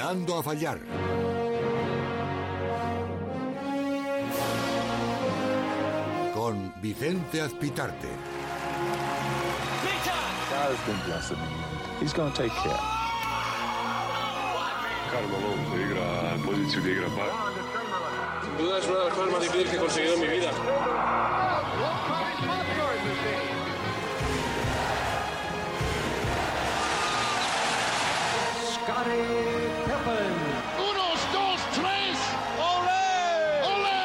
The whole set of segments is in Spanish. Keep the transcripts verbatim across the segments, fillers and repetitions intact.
Tirando a fallar. Con Vicente Azpitarte. God's been blessing me. He's going to take care. Carmelo, peligra, poziția de grabar. Sin duda es una de las cosas más difíciles que he conseguido en mi vida. Scottie Pippen. Unos, dos, tres. ¡Olé! ¡Olé!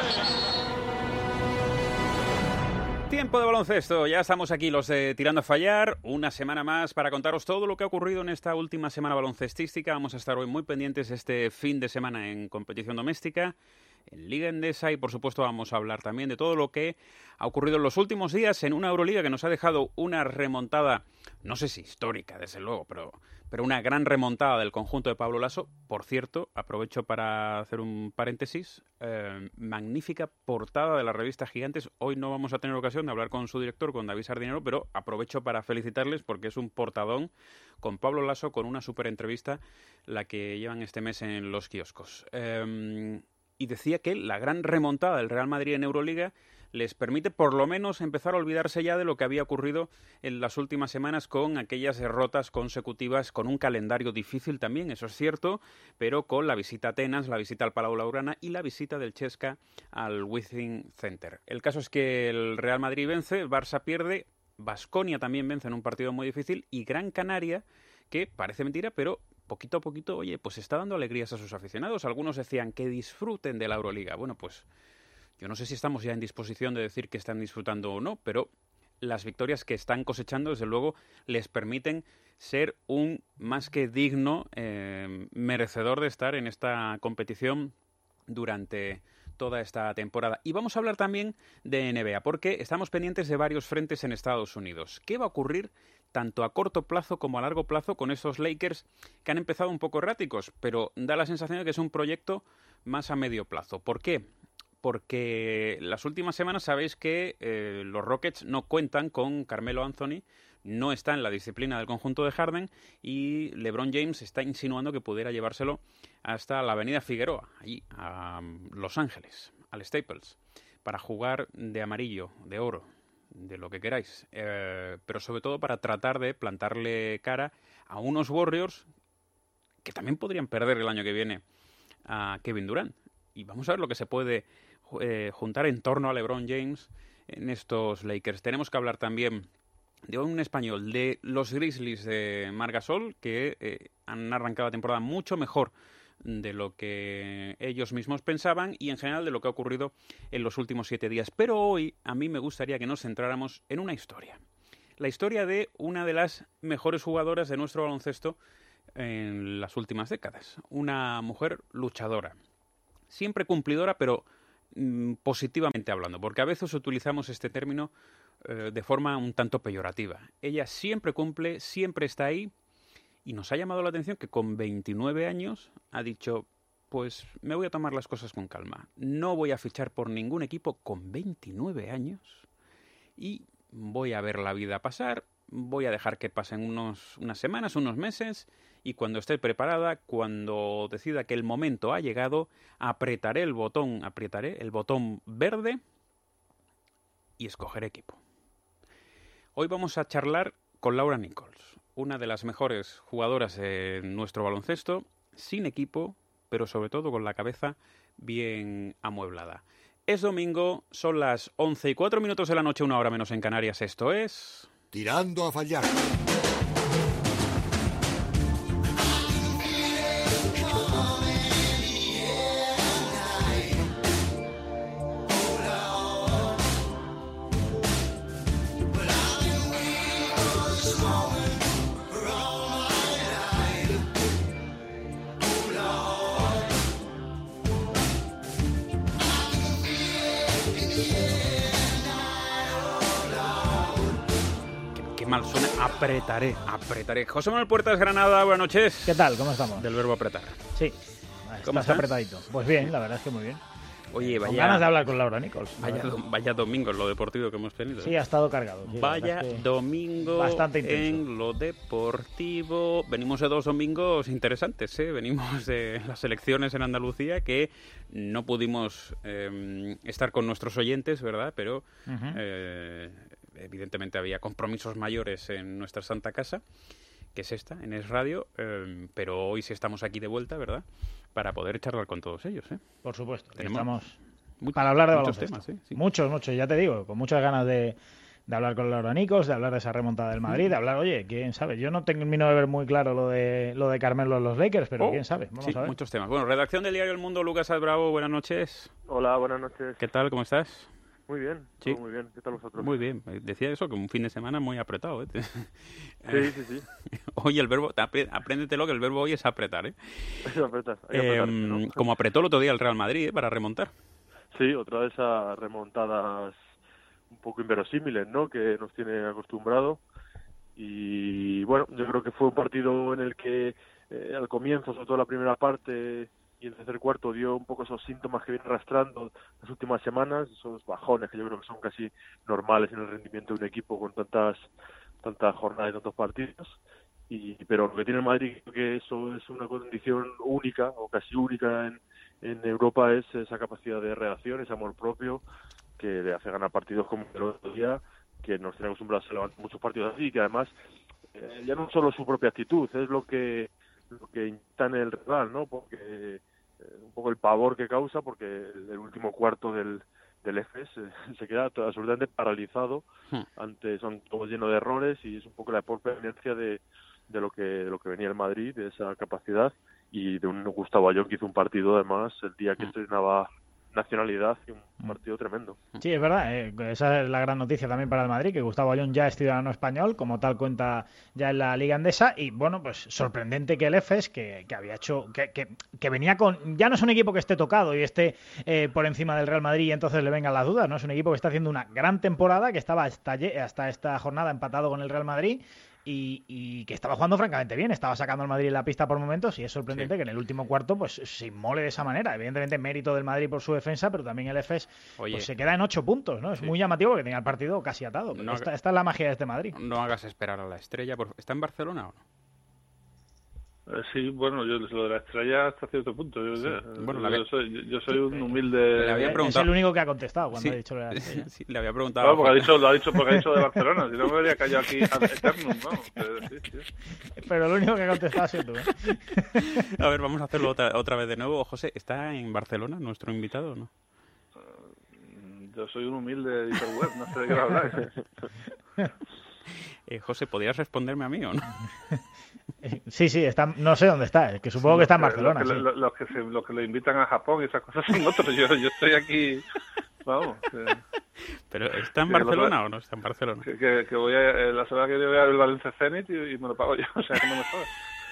Tiempo de baloncesto, ya estamos aquí los de Tirando a Fallar, una semana más para contaros todo lo que ha ocurrido en esta última semana baloncestística. Vamos a estar hoy muy pendientes este fin de semana en competición doméstica, en Liga Endesa, y por supuesto vamos a hablar también de todo lo que ha ocurrido en los últimos días en una Euroliga que nos ha dejado una remontada, no sé si histórica desde luego, pero, pero una gran remontada del conjunto de Pablo Laso. Por cierto, aprovecho para hacer un paréntesis, eh, magnífica portada de la revista Gigantes. Hoy no vamos a tener ocasión de hablar con su director, con David Sardinero, pero aprovecho para felicitarles porque es un portadón con Pablo Laso, con una súper entrevista, la que llevan este mes en los kioscos. Eh, Y decía que la gran remontada del Real Madrid en Euroliga les permite por lo menos empezar a olvidarse ya de lo que había ocurrido en las últimas semanas con aquellas derrotas consecutivas, con un calendario difícil también, eso es cierto, pero con la visita a Atenas, la visita al Palau Blaugrana y la visita del Chesca al Withing Center. El caso es que el Real Madrid vence, el Barça pierde, Baskonia también vence en un partido muy difícil y Gran Canaria, que parece mentira, pero poquito a poquito, oye, pues está dando alegrías a sus aficionados. Algunos decían que disfruten de la Euroliga. Bueno, pues yo no sé si estamos ya en disposición de decir que están disfrutando o no, pero las victorias que están cosechando, desde luego, les permiten ser un más que digno eh, merecedor de estar en esta competición durante toda esta temporada. Y vamos a hablar también de N B A, porque estamos pendientes de varios frentes en Estados Unidos. ¿Qué va a ocurrir tanto a corto plazo como a largo plazo con estos Lakers que han empezado un poco erráticos, pero da la sensación de que es un proyecto más a medio plazo? ¿Por qué? Porque las últimas semanas sabéis que eh, los Rockets no cuentan con Carmelo Anthony, no está en la disciplina del conjunto de Harden, y LeBron James está insinuando que pudiera llevárselo hasta la avenida Figueroa, allí a Los Ángeles, al Staples, para jugar de amarillo, de oro, de lo que queráis, eh, pero sobre todo para tratar de plantarle cara a unos Warriors que también podrían perder el año que viene a Kevin Durant. Y vamos a ver lo que se puede eh, juntar en torno a LeBron James en estos Lakers. Tenemos que hablar también de un español, de los Grizzlies de Marc Gasol, que eh, han arrancado la temporada mucho mejor de lo que ellos mismos pensaban y en general de lo que ha ocurrido en los últimos siete días. Pero hoy a mí me gustaría que nos centráramos en una historia. La historia de una de las mejores jugadoras de nuestro baloncesto en las últimas décadas. Una mujer luchadora. Siempre cumplidora, pero mmm, positivamente hablando, porque a veces utilizamos este término eh, de forma un tanto peyorativa. Ella siempre cumple, siempre está ahí. Y nos ha llamado la atención que con veintinueve años ha dicho, pues me voy a tomar las cosas con calma. No voy a fichar por ningún equipo con veintinueve años y voy a ver la vida pasar, voy a dejar que pasen unos, unas semanas, unos meses, y cuando esté preparada, cuando decida que el momento ha llegado, apretaré el botón, apretaré el botón verde y escogeré equipo. Hoy vamos a charlar con Laura Nichols, una de las mejores jugadoras en nuestro baloncesto, sin equipo, pero sobre todo con la cabeza bien amueblada. Es domingo, son las once y cuatro minutos de la noche, una hora menos en Canarias. Esto es... Tirando a fallar. Mal suena, apretaré, apretaré. José Manuel Puertas, Granada, buenas noches. ¿Qué tal? ¿Cómo estamos? Del verbo apretar. Sí, ¿Cómo estás apretadito. Pues bien, la verdad es que muy bien. Oye, vaya... Con ganas de hablar con Laura Nichols. Vaya, do, vaya domingo en lo deportivo que hemos tenido. Sí, ha estado cargado. Sí, vaya es que domingo en lo deportivo. Venimos de dos domingos interesantes, ¿eh? Venimos de las elecciones en Andalucía, que no pudimos eh, estar con nuestros oyentes, ¿verdad? Pero uh-huh. eh, evidentemente había compromisos mayores en nuestra Santa Casa, que es esta, en Es Radio, eh, pero hoy sí estamos aquí de vuelta, ¿verdad?, para poder charlar con todos ellos, ¿eh? Por supuesto. Tenemos estamos mucho, para hablar de muchos baloncesto. temas, ¿eh? Sí. Muchos, muchos, ya te digo, con muchas ganas de, de hablar con Laura Nichols, de hablar de esa remontada del Madrid, de hablar, oye, quién sabe, yo no termino de ver muy claro lo de lo de Carmelo en los Lakers, pero oh, quién sabe, vamos sí, a ver. Muchos temas. Bueno, redacción del diario El Mundo, Lucas Albravo, buenas noches. Hola, buenas noches. ¿Qué tal, cómo estás? Muy bien, sí. muy bien. ¿Qué tal vosotros? Muy bien. Decía eso, que un fin de semana muy apretado, ¿eh? Sí, sí, sí. Hoy el verbo, apréndetelo, que el verbo hoy es apretar, ¿eh? Es apretar, hay eh, apretar, ¿no? Como apretó el otro día el Real Madrid, ¿eh?, para remontar. Sí, otra de esas remontadas un poco inverosímiles, ¿no?, que nos tiene acostumbrado. Y bueno, yo creo que fue un partido en el que eh, al comienzo, sobre todo la primera parte y el tercer cuarto, dio un poco esos síntomas que viene arrastrando las últimas semanas, esos bajones que yo creo que son casi normales en el rendimiento de un equipo con tantas tantas jornadas y tantos partidos. Y pero lo que tiene el Madrid, creo que eso es una condición única o casi única en, en Europa, es esa capacidad de reacción, ese amor propio que le hace ganar partidos como el otro día, que nos tiene acostumbrados a levantar muchos partidos así, y que además eh, ya no solo su propia actitud, es lo que lo que inyecta en el rival, ¿no? Porque eh, un poco el pavor que causa, porque el, el último cuarto del del Efes eh, se queda absolutamente paralizado hmm. ante, son todos llenos de errores, y es un poco la propia inercia de, de lo que de lo que venía el Madrid, de esa capacidad, y de un Gustavo Ayón que hizo un partido además el día que hmm. estrenaba nacionalidad, y un partido tremendo. Sí, es verdad, eh, esa es la gran noticia también para el Madrid, que Gustavo Ayón ya es ciudadano español, como tal cuenta ya en la Liga Endesa, y bueno, pues sorprendente que el Efes, que, que había hecho, que, que, que venía con, ya no es un equipo que esté tocado y esté eh, por encima del Real Madrid y entonces le vengan las dudas, ¿no? Es un equipo que está haciendo una gran temporada, que estaba hasta, hasta esta jornada empatado con el Real Madrid, Y, y que estaba jugando francamente bien, estaba sacando al Madrid en la pista por momentos, y es sorprendente sí. que en el último cuarto pues se inmole de esa manera. Evidentemente mérito del Madrid por su defensa, pero también el Efes pues, se queda en ocho puntos, ¿no? Es sí. muy llamativo porque tenía el partido casi atado. No, esta, esta es la magia de este Madrid. No hagas esperar a la estrella. Por... ¿Está en Barcelona o no? Eh, sí, bueno, yo lo de la estrella hasta cierto punto. Yo, sí. bueno, yo, había... soy, yo, yo soy un humilde... Le había preguntado... Es el único que ha contestado cuando sí. ha dicho lo de la estrella. Sí, le había preguntado... Claro, porque ha dicho, lo ha dicho porque ha dicho de Barcelona, si no me habría callado aquí ad eternum, ¿no? Pero, sí, sí. Pero lo único que ha contestado ha sido tú, ¿eh? A ver, vamos a hacerlo otra, otra vez de nuevo. José, ¿está en Barcelona nuestro invitado o no? Uh, yo soy un humilde editor web, no sé de qué hablar. Eh, José, ¿podrías responderme a mí o no? Sí, sí, está, no sé dónde está, es que supongo sí, que está en Barcelona. Los que, sí. lo, lo que, se, lo que lo invitan a Japón y esas cosas son otros, yo, yo estoy aquí, vamos. Eh, ¿Pero está en Barcelona lo, o no está en Barcelona? Que, que, que voy a, la semana que viene voy a ver el Valencia Zenit y, y me lo pago yo, o sea, que no me jodas.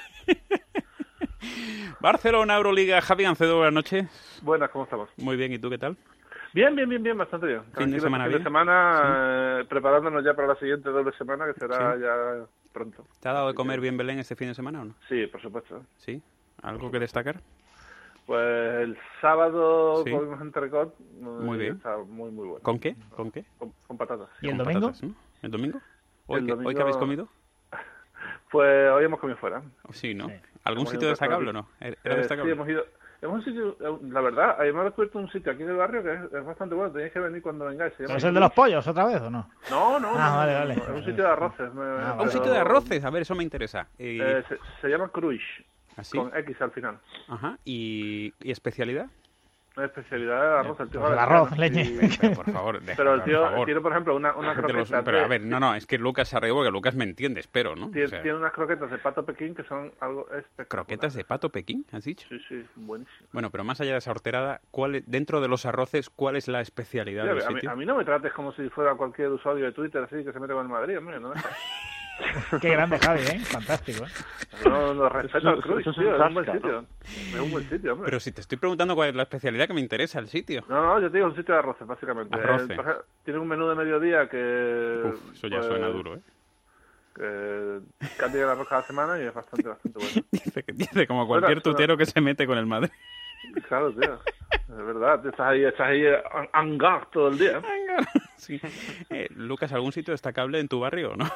Barcelona, Euroliga, Javi Gancedo, buenas noches. Buenas, ¿cómo estamos? Muy bien, ¿y tú qué tal? Bien, bien, bien, bien, bastante bien. Fin de semana fin bien. de semana, ¿Sí? eh, preparándonos ya para la siguiente doble semana, que será ¿Sí? ya pronto. ¿Te ha dado de comer bien Belén este fin de semana o no? Sí, por supuesto. ¿Sí? ¿Algo que destacar? Pues el sábado ¿Sí? comimos entrecot. Muy bien. Está muy, muy bueno. ¿Con qué? ¿Con qué? Con, con patatas. ¿Y el con domingo? Patatas, ¿no? ¿El domingo? ¿Hoy, el que, domingo... ¿Hoy qué habéis comido? Pues hoy hemos comido fuera. Sí, ¿no? Sí. ¿Algún sitio destacable o no? ¿Era eh, destacable? Sí, hemos ido... Hemos un sitio, la verdad, hemos descubierto un sitio aquí del barrio que es, es bastante bueno, tenéis que venir cuando vengáis. ¿Pero es el de los pollos otra vez o no? No, no, ah, no, vale, no, vale. no, es un sitio de arroces. Me, ah, ¿Un sitio de arroces? A ver, eso me interesa. Y... Eh, se, se llama Cruix, ¿así? Con X al final. Ajá, ¿y, y especialidad? Una especialidad de arroz, el tío. Pues el arroz, leñe. Y... Pero, por favor, déjame, Pero el tío por favor. tiene, por ejemplo, una, una croqueta. Los, pero de... a ver, no, no, es que Lucas se arregló porque Lucas me entiende, espero, ¿no? Tiene, o sea, tiene unas croquetas de pato Pekín que son algo espectacular. ¿Croquetas de pato Pekín, has dicho? Sí, sí, buenísimo. Bueno, pero más allá de esa horterada, ¿cuál es, dentro de los arroces, ¿cuál es la especialidad sí, del a, sitio? mí, a mí no me trates como si fuera cualquier usuario de Twitter así que se mete con el Madrid, hombre, ¿no? Qué grande, Javi, ¿eh? Fantástico, ¿eh? No, no, respeto al Cruz, tío, es un buen sitio. Es un buen sitio, hombre. Pero si te estoy preguntando cuál es la especialidad que me interesa el sitio. No, no, yo te digo un sitio de arroces, básicamente. Arroce. Eh, tiene un menú de mediodía que... Uf, eso ya pues, suena duro, ¿eh? Que cambia el arroz cada semana y es bastante, bastante bueno. dice, dice como cualquier bueno, tutero que se mete con el Madrid. Claro, tío. es verdad, estás ahí, estás ahí hangar todo el día. Sí. Eh, Lucas, ¿algún sitio destacable en tu barrio, no?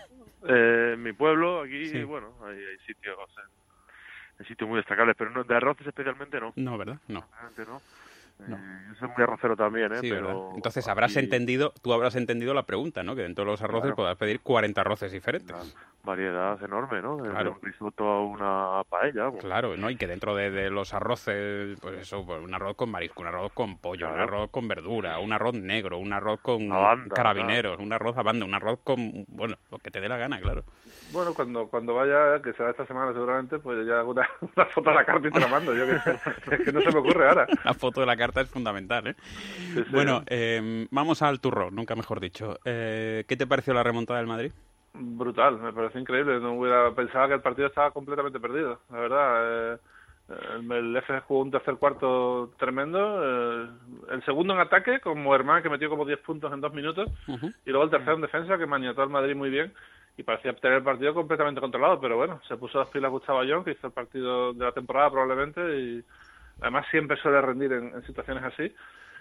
Eh, en mi pueblo, aquí, Sí. bueno, hay, hay sitios, hay sitios muy destacables, pero no, de arroces especialmente no. No, ¿verdad? No. Realmente no. No. Eh, yo soy muy arrocero también, ¿eh? Sí, pero ¿verdad? Entonces habrás aquí, entendido, tú habrás entendido la pregunta, ¿no? Que dentro de los arroces Claro. podrás pedir cuarenta arroces diferentes. Una variedad enorme, ¿no? Desde Claro. un risotto a una paella. Bueno. Claro, ¿no? Y que dentro de, de los arroces, pues eso, pues un arroz con marisco, un arroz con pollo, Claro. un arroz con verdura, un arroz negro, un arroz con A banda, carabineros, un arroz a banda, un arroz con, bueno, lo que te dé la gana, claro. Bueno, cuando cuando vaya, que será esta semana seguramente, pues ya hago una, una foto de la carta y te la mando. Yo que, es que no se me ocurre ahora. La foto de la carta es fundamental, ¿eh? Sí, sí. Bueno, eh, vamos al turrón, nunca mejor dicho. Eh, ¿Qué te pareció la remontada del Madrid? Brutal, me pareció increíble. No hubiera pensaba que el partido estaba completamente perdido, la verdad. Eh, el, el F jugó un tercer cuarto tremendo. Eh, el segundo en ataque, con Moerman, que metió como diez puntos en dos minutos. Uh-huh. Y luego el tercero en defensa, que maniató al Madrid muy bien. Y parecía tener el partido completamente controlado, pero bueno, se puso las pilas Gustavo Ayón, que hizo el partido de la temporada probablemente, y además siempre suele rendir en, en situaciones así.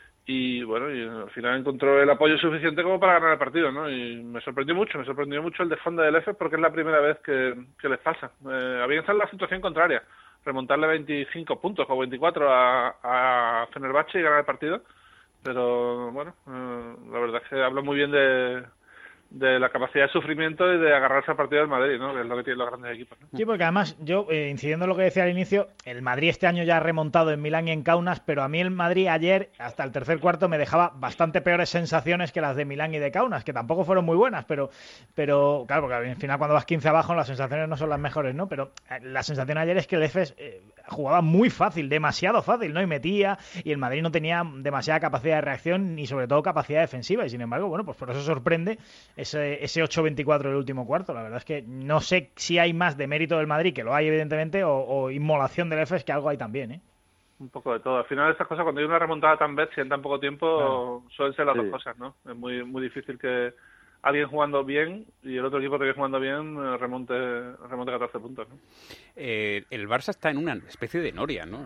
Y bueno, y al final encontró el apoyo suficiente como para ganar el partido, ¿no? Y me sorprendió mucho, me sorprendió mucho el desfonde del F porque es la primera vez que, que les pasa. Eh, había que estar en la situación contraria, remontarle veinticinco puntos o veinticuatro a, a Fenerbahce y ganar el partido, pero bueno, eh, la verdad es que habla muy bien de... de la capacidad de sufrimiento y de agarrarse al partido del Madrid, ¿no? Que es lo que tienen los grandes equipos, ¿no? Sí, porque además yo, eh, incidiendo en lo que decía al inicio, el Madrid este año ya ha remontado en Milán y en Kaunas, pero a mí el Madrid ayer, hasta el tercer cuarto, me dejaba bastante peores sensaciones que las de Milán y de Kaunas, que tampoco fueron muy buenas, pero, pero claro, porque al final cuando vas quince abajo las sensaciones no son las mejores, ¿no? Pero la sensación ayer es que el Efes eh, jugaba muy fácil, demasiado fácil, ¿no? Y metía, y el Madrid no tenía demasiada capacidad de reacción ni sobre todo capacidad defensiva, y sin embargo, bueno, pues por eso sorprende ese, ese ocho veinticuatro del último cuarto. La verdad es que no sé si hay más de mérito del Madrid, que lo hay evidentemente, o, o inmolación del Efes, que algo hay también, ¿eh? Un poco de todo. Al final estas cosas, cuando hay una remontada tan bestia en tan poco tiempo, claro, suelen ser las sí. dos cosas, ¿no? Es muy muy difícil que alguien jugando bien y el otro equipo también jugando bien remonte remonte catorce puntos, ¿no? Eh, el Barça está en una especie de noria, ¿no?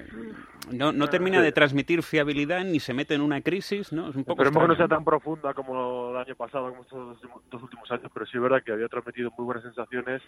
No, no termina de transmitir fiabilidad ni se mete en una crisis, ¿no? Es un poco Esperemos que no sea tan profunda como el año pasado, como estos dos últimos años, pero sí es verdad que había transmitido muy buenas sensaciones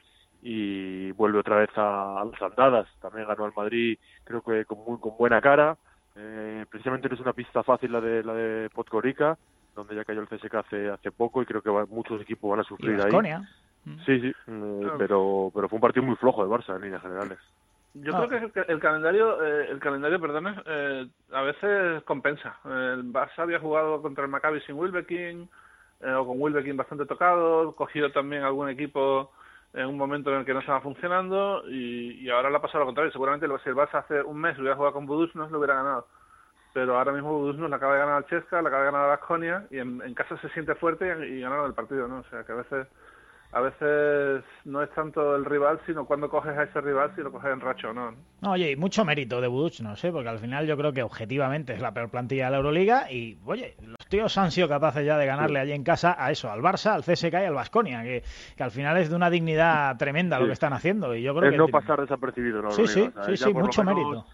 y vuelve otra vez a, a las andadas. También ganó al Madrid, creo que con, muy, con buena cara. Eh, precisamente no es una pista fácil la de la de Podgorica, donde ya cayó el C S K hace hace poco y creo que va, muchos equipos van a sufrir ahí. Sí, sí, eh, pero pero fue un partido muy flojo de Barça en líneas generales. Yo ah. creo que el calendario, eh, el calendario, perdón, eh, a veces compensa. El Barça había jugado contra el Maccabi sin Wilbekin, eh, o con Wilbekin bastante tocado, cogido también algún equipo en un momento en el que no estaba funcionando y, y ahora le ha pasado lo contrario. Seguramente si el Barça hace un mes hubiera jugado con Budućnost lo hubiera ganado. Pero ahora mismo Budućnost le acaba de ganar al Chesca, le acaba de ganar a Baskonia y en, en casa se siente fuerte y, y ganaron el partido, ¿no? O sea que a veces a veces no es tanto el rival, sino cuando coges a ese rival, si lo coges en racho o no, ¿no? No, oye, y mucho mérito de Budućnost, ¿eh? Porque al final yo creo que objetivamente es la peor plantilla de la Euroliga y, oye, los tíos han sido capaces ya de ganarle sí. allí en casa a eso, al Barça, al C S K y al Baskonia, que, que al final es de una dignidad tremenda sí. lo que están haciendo y yo creo es que... no pasar desapercibido, ¿no? Sí, sí, o sea, sí, sí, mucho menos, mérito.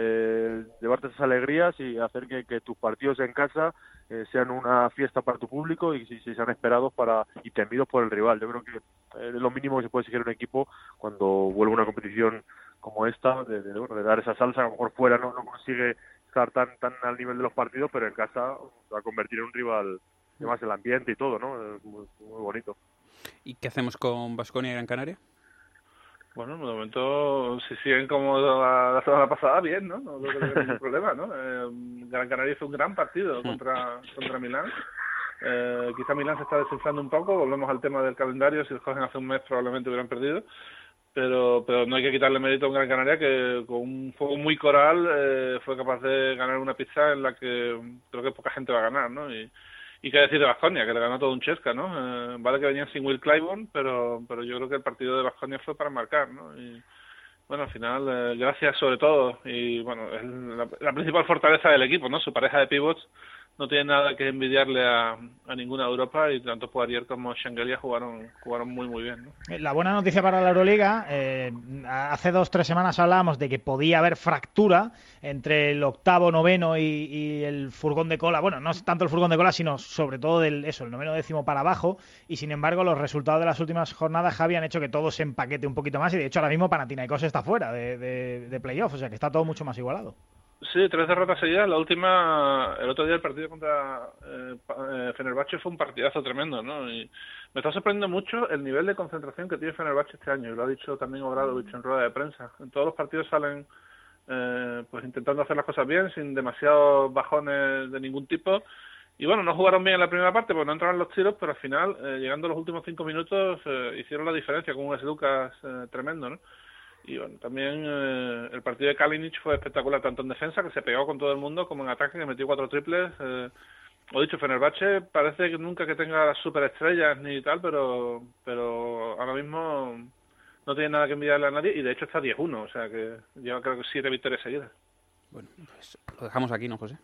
Eh, llevarte esas alegrías y hacer que, que tus partidos en casa eh, sean una fiesta para tu público y si, si sean esperados para y temidos por el rival. Yo creo que eh, es lo mínimo que se puede exigir a un equipo cuando vuelve una competición como esta, de, de, bueno, de dar esa salsa. A lo mejor fuera no, no consigue estar tan tan al nivel de los partidos, pero en casa se va a convertir en un rival, además el ambiente y todo, ¿no? Es muy, muy bonito. ¿Y qué hacemos con Baskonia y Gran Canaria? Bueno, de momento, si siguen como la, la semana pasada, bien, ¿no? No creo que haya ningún problema, ¿no? Eh, Gran Canaria hizo un gran partido contra contra Milán. Eh, quizá Milán se está desinflando un poco, volvemos al tema del calendario, si los cogen hace un mes probablemente hubieran perdido, pero pero no hay que quitarle mérito a un Gran Canaria que con un juego muy coral eh, fue capaz de ganar una pizza en la que creo que poca gente va a ganar, ¿no? Y, Y qué decir de Baskonia, que le ganó todo un Chesca, ¿no? Eh, vale que venían sin Will Clyburn, pero pero yo creo que el partido de Baskonia fue para marcar, ¿no? Y bueno, al final, eh, gracias sobre todo, y bueno, es la, la principal fortaleza del equipo, ¿no? Su pareja de pivots no tiene nada que envidiarle a, a ninguna de Europa, y tanto Poirier como Shengelia jugaron jugaron muy muy bien, ¿no? La buena noticia para la Euroliga, eh, hace dos tres semanas hablábamos de que podía haber fractura entre el octavo, noveno y, y el furgón de cola. Bueno, no es tanto el furgón de cola, sino sobre todo del eso, el noveno décimo para abajo, y sin embargo los resultados de las últimas jornadas, Javi, han hecho que todo se empaquete un poquito más, y de hecho ahora mismo Panathinaikos está fuera de, de, de playoff, o sea que está todo mucho más igualado. Sí, tres derrotas seguidas. La última, el otro día el partido contra eh, eh, Fenerbahce fue un partidazo tremendo, ¿no? Y me está sorprendiendo mucho el nivel de concentración que tiene Fenerbahce este año, y lo ha dicho también Obradovic en rueda de prensa. En todos los partidos salen eh, pues intentando hacer las cosas bien, sin demasiados bajones de ningún tipo. Y bueno, no jugaron bien en la primera parte porque no entraron los tiros, pero al final, eh, llegando a los últimos cinco minutos, eh, hicieron la diferencia con un Lucas eh, tremendo, ¿no? Y bueno, también eh, el partido de Kalinic fue espectacular, tanto en defensa, que se pegó con todo el mundo, como en ataque, que metió cuatro triples. Eh, lo dicho, Fenerbahce parece que nunca que tenga las superestrellas ni tal, pero pero ahora mismo no tiene nada que envidiarle a nadie, y de hecho está diez uno, o sea que lleva creo que siete victorias seguidas. Bueno, pues lo dejamos aquí, ¿no, José?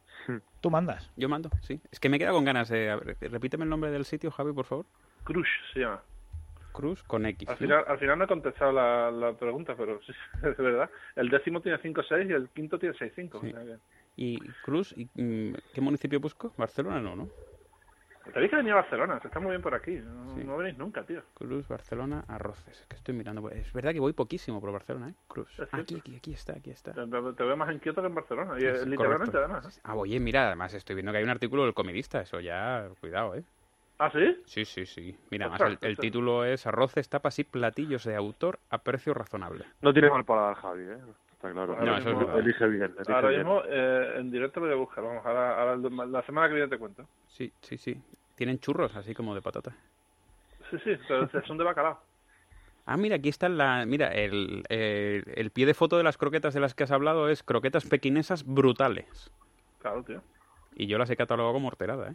Tú mandas. Yo mando, sí. Es que me queda con ganas de... A ver, repíteme el nombre del sitio, Javi, por favor. Cruz se llama. Cruz con X. Al ¿no? final, al final no he contestado la, la pregunta, pero sí, es verdad. El décimo tiene cinco seis y el quinto tiene seis cinco. Sí. O sea que... ¿Y Cruz? Y, ¿qué municipio busco? ¿Barcelona? No, ¿no? Te dije que venía a Barcelona, se está muy bien por aquí. No, Sí. no venís nunca, tío. Cruz, Barcelona, Arroces. Es que estoy mirando. Es verdad que voy poquísimo por Barcelona, ¿eh? Cruz. Es Aquí, cierto. aquí, aquí está, aquí está. Te, te- te veo más inquieto que en Barcelona, y Sí, eh, sí, literalmente correcto. además. ¿eh? Ah, oye, mira, además estoy viendo que hay un artículo del Comidista. Eso ya, cuidado, ¿eh? ¿Ah, sí? Sí, sí, sí. Mira, además Ostras, el, el ostras. título es Arroces, tapas y platillos de autor a precio razonable. No tiene mal paladar Javi, ¿eh? Está claro. No, eso es Elige- verdad. Elige bien. Elige Ahora bien. mismo eh, en directo lo voy a buscar. Vamos, ahora, ahora el- la semana que viene te cuento. Sí, sí, sí. Tienen churros así como de patata. Sí, sí, pero son de bacalao. Ah, mira, aquí está la... Mira, el, el, el pie de foto de las croquetas de las que has hablado es croquetas pequinesas brutales. Claro, tío. Y yo las he catalogado como horterada, ¿eh?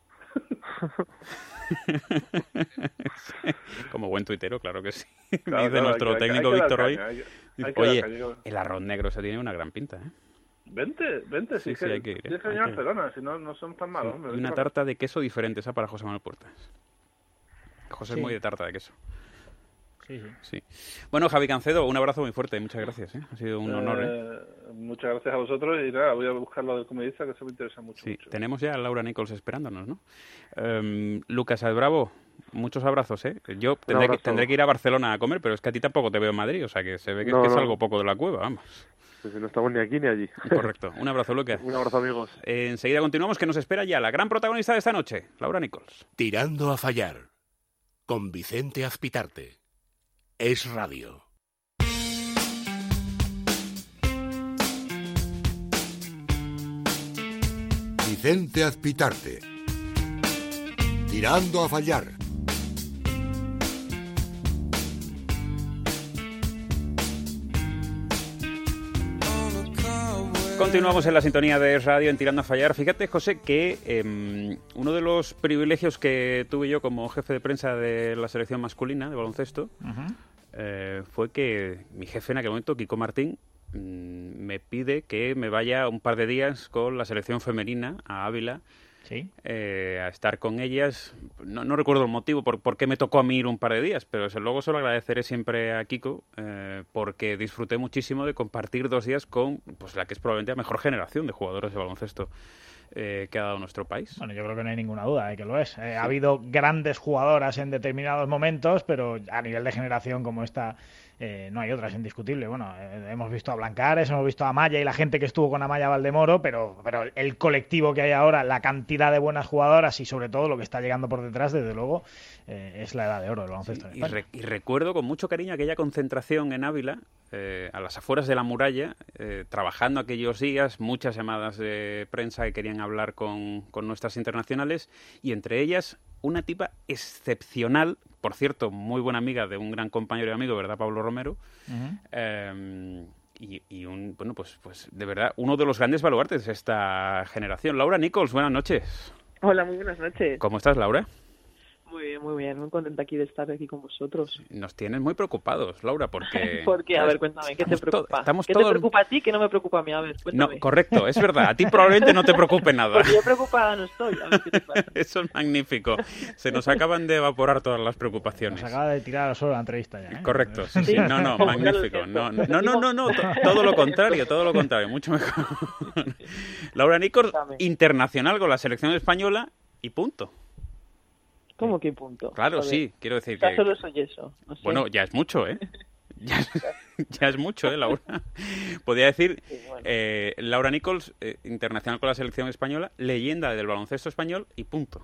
Como buen tuitero, claro que sí. Claro, Me dice claro, nuestro hay que- hay técnico que dar Víctor hoy. caña, hay que- dice, hay que dar oye, caña. el arroz negro se tiene una gran pinta, ¿eh? Vente, vente, Sí, sí, sí, que hay que ir, ¿eh? tienes que Hay venir a que ir. Barcelona, si no, no son tan malos. Sí, hombre, y vente una para- tarta de queso diferente, esa para José Manuel Puertas. José Sí. es muy de tarta de queso. Sí, sí. Sí. Bueno, Javi Cancedo, un abrazo muy fuerte. Muchas gracias, ¿eh? Ha sido un honor, ¿eh? Eh, muchas gracias a vosotros, y nada, voy a buscar lo del comedista, que eso me interesa mucho. Sí, mucho. tenemos ya a Laura Nichols esperándonos, ¿no? Em, Lucas Albravo, muchos abrazos, ¿eh? Yo tendré que, abrazo. tendré que ir a Barcelona a comer, pero es que a ti tampoco te veo en Madrid, o sea que se ve que, No, es que no. salgo poco de la cueva, vamos. Sí, sí, no estamos ni aquí ni allí. Correcto. Un abrazo, Lucas. Un abrazo, amigos. Eh, enseguida continuamos, que nos espera ya la gran protagonista de esta noche, Laura Nichols. Tirando a fallar. Con Vicente Azpitarte. Es Radio. Vicente Azpitarte. Tirando a fallar. Continuamos en la sintonía de Es Radio en Tirando a Fallar. Fíjate, José, que eh, uno de los privilegios que tuve yo como jefe de prensa de la selección masculina de baloncesto Uh-huh. eh, fue que mi jefe en aquel momento, Kiko Martín, mm, me pide que me vaya un par de días con la selección femenina a Ávila. Sí. Eh, a estar con ellas. No, no recuerdo el motivo por, por qué me tocó a mí ir un par de días, pero desde luego se lo agradeceré siempre a Kiko, eh, porque disfruté muchísimo de compartir dos días con pues la que es probablemente la mejor generación de jugadores de baloncesto eh, que ha dado nuestro país. Bueno, yo creo que no hay ninguna duda de que lo es. Eh, ha habido grandes jugadoras en determinados momentos, pero a nivel de generación como esta eh, no hay otra, es indiscutible. Bueno, eh, hemos visto a Blancares, hemos visto a Amaya y la gente que estuvo con Amaya Valdemoro, pero, pero el colectivo que hay ahora, la cantidad de buenas jugadoras y sobre todo lo que está llegando por detrás, desde luego, eh, es la edad de oro del baloncesto en Y, España. re- y recuerdo con mucho cariño aquella concentración en Ávila, eh, a las afueras de la muralla, eh, trabajando aquellos días, muchas llamadas de prensa que querían hablar con, con nuestras internacionales, y entre ellas una tipa excepcional, por cierto, muy buena amiga de un gran compañero y amigo, ¿verdad, Pablo Romero? Uh-huh. Eh, y, y un, bueno, pues, pues de verdad, uno de los grandes baluartes de esta generación. Laura Nichols, buenas noches. Hola, muy buenas noches. ¿Cómo estás, Laura? Muy bien, muy bien. Muy contenta aquí de estar aquí con vosotros. Nos tienes muy preocupados, Laura, porque... ¿Por qué? A ver, cuéntame, ¿qué te preocupa? Estamos ¿Qué todos... te preocupa a ti que no me preocupa a mí? A ver, cuéntame. No, correcto, es verdad. A ti probablemente no te preocupe nada. Porque yo preocupada no estoy. A ver, ¿qué te pasa? Eso es magnífico. Se nos acaban de evaporar todas las preocupaciones. Nos acaba de tirar al suelo la entrevista ya, ¿eh? Correcto, sí, sí. No, no, magnífico. No, no, no, no, no. Todo lo contrario, todo lo contrario. Mucho mejor. Laura Nichols, internacional con la selección española y punto. ¿Cómo que punto? Claro, Joder. Sí, quiero decir ya que... solo soy eso. No sé. Bueno, ya es mucho, ¿eh? Ya, ya es mucho, ¿eh, Laura? Podría decir, sí, bueno. eh, Laura Nichols, eh, internacional con la selección española, leyenda del baloncesto español y punto.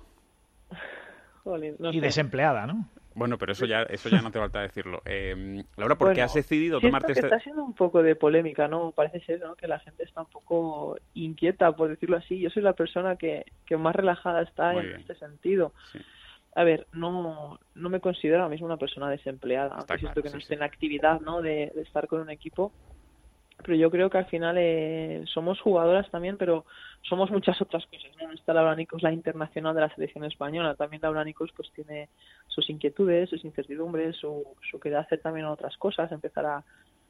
Jolín, no y sé. desempleada, ¿no? Bueno, pero eso ya eso ya no te falta decirlo. Eh, Laura, ¿por qué bueno, has decidido siento tomarte que este...? está siendo un poco de polémica, ¿no? Parece ser, ¿no?, que la gente está un poco inquieta, por decirlo así. Yo soy la persona que, que más relajada está Muy en bien. este sentido. Sí. A ver, no no me considero ahora mismo una persona desempleada, aunque es cierto que no esté en la actividad, ¿no?, de, de estar con un equipo. Pero yo creo que al final eh, somos jugadoras también, pero somos muchas otras cosas, ¿no? No está Laura Nichols, la internacional de la selección española. También Laura Nichols pues tiene sus inquietudes, sus incertidumbres, su, su querer hacer también otras cosas, empezar a,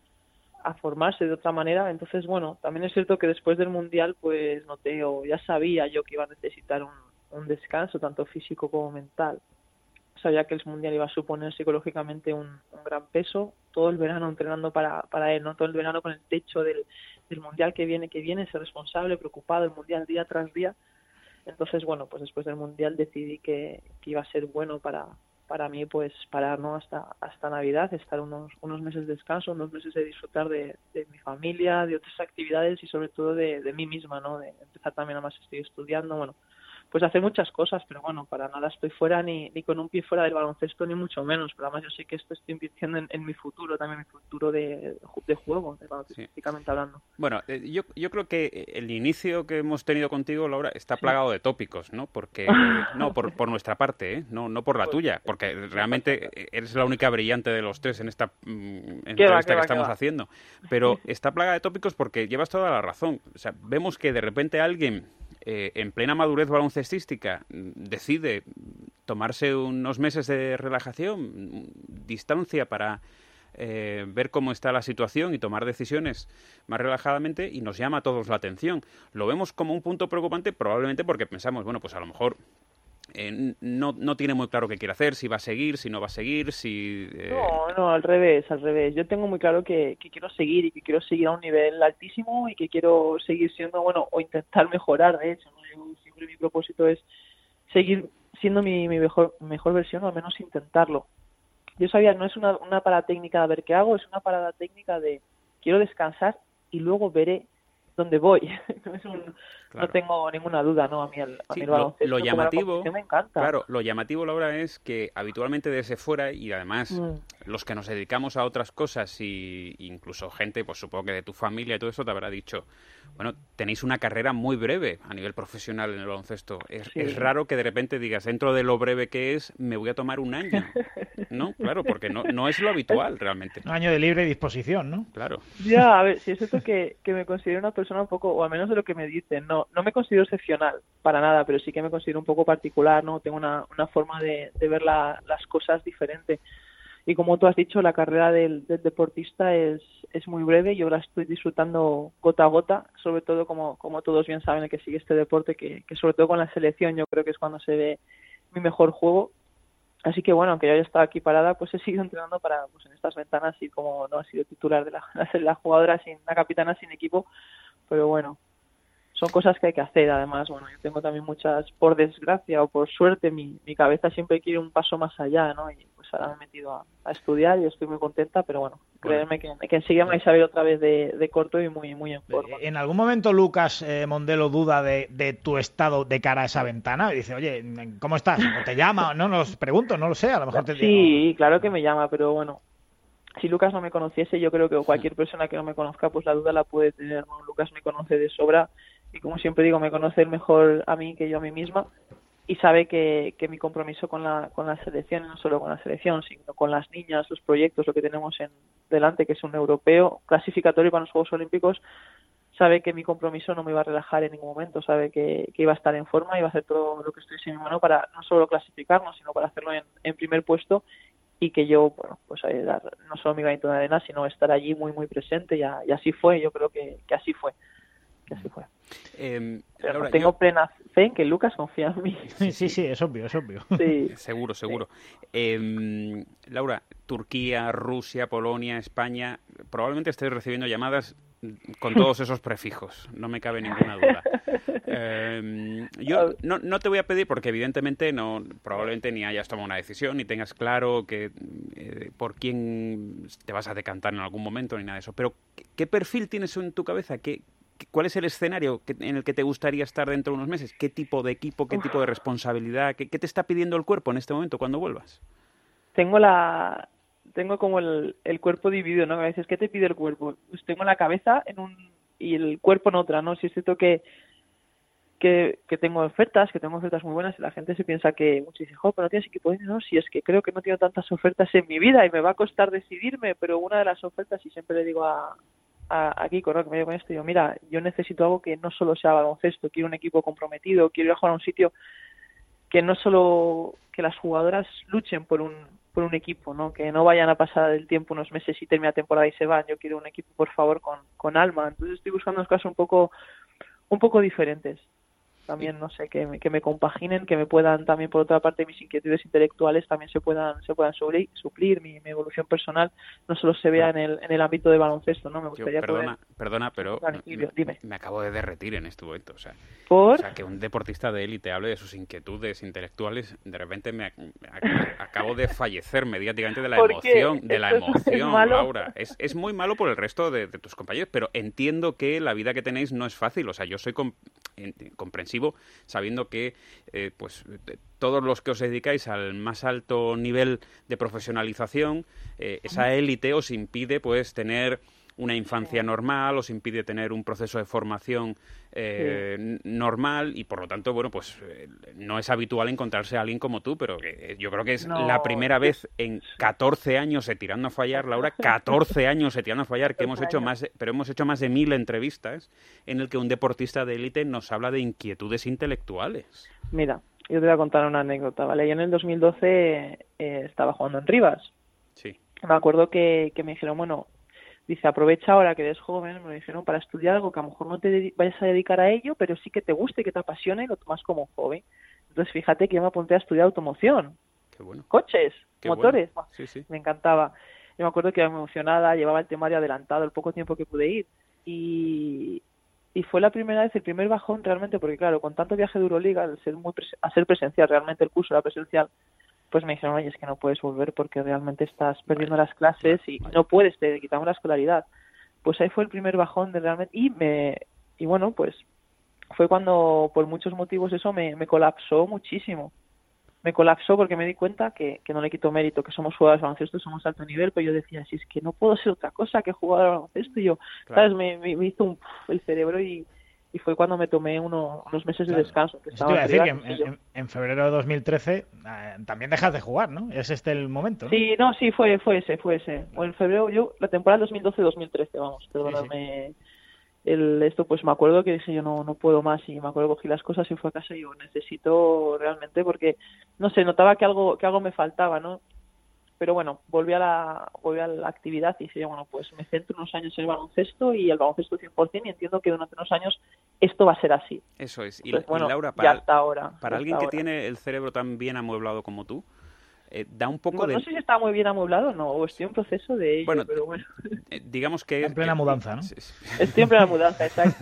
a formarse de otra manera. Entonces, bueno, también es cierto que después del Mundial pues noté, o ya sabía yo que iba a necesitar un, un descanso, tanto físico como mental. Sabía que el Mundial iba a suponer psicológicamente un, un gran peso, todo el verano entrenando para, para él, ¿no? Todo el verano con el techo del, del Mundial que viene, que viene, ser responsable, preocupado, el Mundial día tras día. Entonces, bueno, pues después del Mundial decidí que, que iba a ser bueno para, para mí, pues parar, ¿no?, hasta, hasta Navidad, estar unos, unos meses de descanso, unos meses de disfrutar de, de mi familia, de otras actividades y sobre todo de, de mí misma, ¿no? De empezar también, además estoy estudiando, bueno, pues hacer muchas cosas, pero bueno, para nada estoy fuera ni, ni con un pie fuera del baloncesto, ni mucho menos, pero además yo sé que esto estoy invirtiendo en, en mi futuro, también mi futuro de, de juego, de baloncestísticamente sí. hablando. Bueno, eh, yo, yo creo que el inicio que hemos tenido contigo, Laura, está plagado de tópicos, ¿no? Porque, no, por, por nuestra parte, ¿eh? No, no por la tuya, porque realmente eres la única brillante de los tres en esta mm, entrevista va, que va, estamos va. haciendo, pero está plagada de tópicos porque llevas toda la razón. O sea, vemos que de repente alguien Eh, en plena madurez baloncestística decide tomarse unos meses de relajación, distancia para eh, ver cómo está la situación y tomar decisiones más relajadamente y nos llama a todos la atención. Lo vemos como un punto preocupante probablemente porque pensamos, bueno, pues a lo mejor eh, no, no tiene muy claro qué quiere hacer, si va a seguir, si no va a seguir, si... Eh... No, no, al revés, al revés. Yo tengo muy claro que, que quiero seguir y que quiero seguir a un nivel altísimo y que quiero seguir siendo, bueno, o intentar mejorar, de hecho, ¿no? Yo siempre mi propósito es seguir siendo mi, mi mejor mejor versión, o al menos intentarlo. Yo sabía, no es una, una parada técnica de ver qué hago, es una parada técnica de quiero descansar y luego veré dónde voy. No, es un, claro. No tengo ninguna duda, ¿no? A mí el, a sí, mí el lo, lo llamativo, me encanta. Claro, lo llamativo, Laura, es que habitualmente desde fuera y además mm. los que nos dedicamos a otras cosas y incluso gente, pues supongo que de tu familia y todo eso te habrá dicho, bueno, tenéis una carrera muy breve a nivel profesional en el baloncesto. Es, sí. es raro que de repente digas, dentro de lo breve que es, me voy a tomar un año. ¿No? Claro, porque no, no es lo habitual realmente. Un año de libre disposición, ¿no? Claro. Ya, a ver, si es cierto que, que me considero una persona un poco, o al menos de lo que me dicen, no no me considero excepcional para nada, pero sí que me considero un poco particular, ¿no? Tengo una, una forma de, de ver la, las cosas diferente. Y como tú has dicho, la carrera del, del deportista es, es muy breve. Yo la estoy disfrutando gota a gota, sobre todo como, como todos bien saben el que sigue este deporte, que, que sobre todo con la selección yo creo que es cuando se ve mi mejor juego. Así que bueno, aunque yo haya estado aquí parada, pues he seguido entrenando para, pues en estas ventanas, y como no ha sido titular de la, la jugadora, sin la capitana, sin equipo, pero bueno, son cosas que hay que hacer. Además, bueno, yo tengo también muchas, por desgracia o por suerte, mi, mi cabeza siempre quiere un paso más allá, ¿no? Y pues ahora me he metido a, a estudiar y estoy muy contenta, pero bueno, créeme que, que enseguida me vais a ver otra vez de, de corto y muy muy en forma. ¿En algún momento Lucas eh, Mondelo duda de, de tu estado de cara a esa ventana? Y dice, oye, ¿cómo estás? ¿O te llama? No, no os pregunto, no lo sé, a lo mejor te digo. Sí, claro que me llama, pero bueno, si Lucas no me conociese, yo creo que cualquier persona que no me conozca, pues la duda la puede tener, ¿no? Lucas me conoce de sobra y, como siempre digo, me conoce el mejor a mí que yo a mí misma, y sabe que, que mi compromiso con la con la selección, no solo con la selección, sino con las niñas, los proyectos, lo que tenemos en delante, que es un europeo clasificatorio para los Juegos Olímpicos, sabe que mi compromiso no me iba a relajar en ningún momento, sabe que, que iba a estar en forma y iba a hacer todo lo que estoy en mi mano para no solo clasificarnos, sino para hacerlo en, en primer puesto, y que yo, bueno, pues a dar no solo mi granito de arena, sino estar allí muy, muy presente, y, a, y así fue, yo creo que, que así fue. Que así fue. Eh, Pero Laura, tengo yo... plena fe en que Lucas confía en mí. Sí, sí, sí, es obvio, es obvio. Sí. Seguro, seguro. Sí. Eh, Laura, Turquía, Rusia, Polonia, España, probablemente estés recibiendo llamadas con todos esos prefijos, no me cabe ninguna duda. Eh, yo no, no te voy a pedir, porque evidentemente no, probablemente ni hayas tomado una decisión, ni tengas claro que eh, por quién te vas a decantar en algún momento, ni nada de eso, pero ¿qué, qué perfil tienes en tu cabeza? ¿Qué, ¿Cuál es el escenario que, en el que te gustaría estar dentro de unos meses? ¿Qué tipo de equipo, qué Uf. tipo de responsabilidad? ¿Qué, ¿Qué te está pidiendo el cuerpo en este momento cuando vuelvas? Tengo la... Tengo como el, el cuerpo dividido, ¿no? A veces, ¿qué te pide el cuerpo? Pues tengo la cabeza en un... y el cuerpo en otra, ¿no? Si es cierto que, que, que tengo ofertas, que tengo ofertas muy buenas, y la gente se piensa que... Muchos dicen, jo, pero no tienes equipo. No, si es que creo que no tengo tantas ofertas en mi vida y me va a costar decidirme, pero una de las ofertas, y siempre le digo a... a, a Kiko, ¿no? Que me llevo con esto, y digo, mira, yo necesito algo que no solo sea baloncesto, quiero un equipo comprometido, quiero ir a jugar a un sitio que no solo que las jugadoras luchen por un por un equipo, ¿no? Que no vayan a pasar el tiempo unos meses y termina la temporada y se van. Yo quiero un equipo, por favor, con, con alma. Entonces estoy buscando unas cosas un poco un poco diferentes. También, no sé, que me, que me compaginen, que me puedan también, por otra parte, mis inquietudes intelectuales también se puedan se puedan suplir, suplir mi, mi evolución personal no solo se vea en el en el ámbito de baloncesto, ¿no? Me gustaría Yo, perdona, poder... Perdona, pero me, Dime. me acabo de derretir en este momento. O sea, ¿Por? O sea, que un deportista de élite hable de sus inquietudes intelectuales, de repente me, me, me acabo de fallecer mediáticamente de la emoción, de la emoción, Laura. Es, es muy malo por el resto de, de tus compañeros, pero entiendo que la vida que tenéis no es fácil. O sea, yo soy comp comprensivo sabiendo que eh, pues todos los que os dedicáis al más alto nivel de profesionalización, eh, esa élite os impide pues tener una infancia normal, os impide tener un proceso de formación eh, sí. normal, y por lo tanto, bueno, pues eh, no es habitual encontrarse a alguien como tú, pero que yo creo que es no. la primera vez en catorce años de Tirando a Fallar, Laura, catorce años de Tirando a Fallar, que hemos hecho más, pero hemos hecho más de mil entrevistas en el que un deportista de élite nos habla de inquietudes intelectuales. Mira, yo te voy a contar una anécdota, ¿vale? Yo en el dos mil doce eh, estaba jugando en Rivas. Sí. Me acuerdo que, que me dijeron, bueno, dice, aprovecha ahora que eres joven, me dijeron, para estudiar algo que a lo mejor no te vayas a dedicar a ello, pero sí que te guste, que te apasione y lo tomas como un hobby. Entonces, fíjate que yo me apunté a estudiar automoción. Qué bueno. Coches, Qué motores. Bueno. Sí, sí. Me encantaba. Yo me acuerdo que iba emocionada, llevaba el temario adelantado el poco tiempo que pude ir. Y, y fue la primera vez, el primer bajón realmente, porque claro, con tanto viaje de Euroliga, al ser, muy pres a ser presencial, realmente el curso era presencial, pues me dijeron, oye, es que no puedes volver porque realmente estás perdiendo vale. las clases y vale. no puedes, te quitamos la escolaridad. Pues ahí fue el primer bajón de realmente, y me y bueno, pues fue cuando por muchos motivos eso me, me colapsó muchísimo. Me colapsó porque me di cuenta que, que no le quito mérito, que somos jugadores de baloncesto, somos alto nivel, pero yo decía, si es que no puedo ser otra cosa que jugar al baloncesto, y yo, claro. ¿sabes? Me, me, me hizo un, el cerebro y y fue cuando me tomé uno, unos meses de claro. descanso. Que estaba te iba a decir que en, en, en febrero de dos mil trece eh, también dejas de jugar, ¿no? Es este el momento, ¿no? Sí, no, sí, fue fue ese, fue ese. O en febrero, yo, la temporada dos mil doce dos mil trece, vamos, perdóname. Sí, sí. El, esto, pues me acuerdo que dije yo no no puedo más, y me acuerdo que cogí las cosas y fui a casa y yo necesito realmente, porque, no sé, notaba que algo que algo me faltaba, ¿no? Pero bueno, volví a la volví a la actividad y dije, bueno, pues me centro unos años en el baloncesto y el baloncesto cien por cien, y entiendo que durante unos años esto va a ser así. Eso es. Y, Entonces, bueno, y Laura, para, hasta ahora, para alguien hasta que ahora. tiene el cerebro tan bien amueblado como tú, eh, da un poco bueno, de... No sé si está muy bien amueblado o no, o estoy en proceso de ello, bueno, pero bueno. Eh, digamos que... En plena que, mudanza, ¿no? Estoy en plena mudanza, exacto.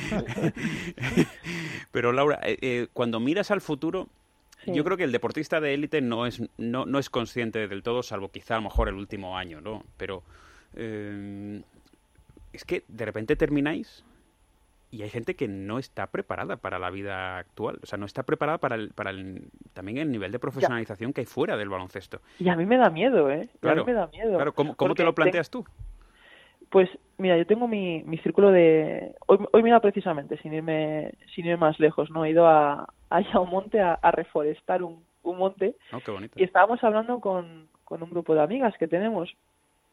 Pero Laura, eh, eh, cuando miras al futuro... Sí. Yo creo que el deportista de élite no es no, no es consciente del todo, salvo quizá a lo mejor el último año, ¿no? Pero eh, es que de repente termináis y hay gente que no está preparada para la vida actual. O sea, no está preparada para el, para el, también el nivel de profesionalización ya. que hay fuera del baloncesto. Y a mí me da miedo, ¿eh? Y claro, a mí me da miedo. Claro, ¿cómo, cómo te lo planteas tú? Pues mira, yo tengo mi, mi círculo de... Hoy, hoy mira, precisamente, sin irme sin ir más lejos, ¿no? He ido a, a un monte a, a reforestar un, un monte. Oh, qué bonito. Y estábamos hablando con, con un grupo de amigas que tenemos.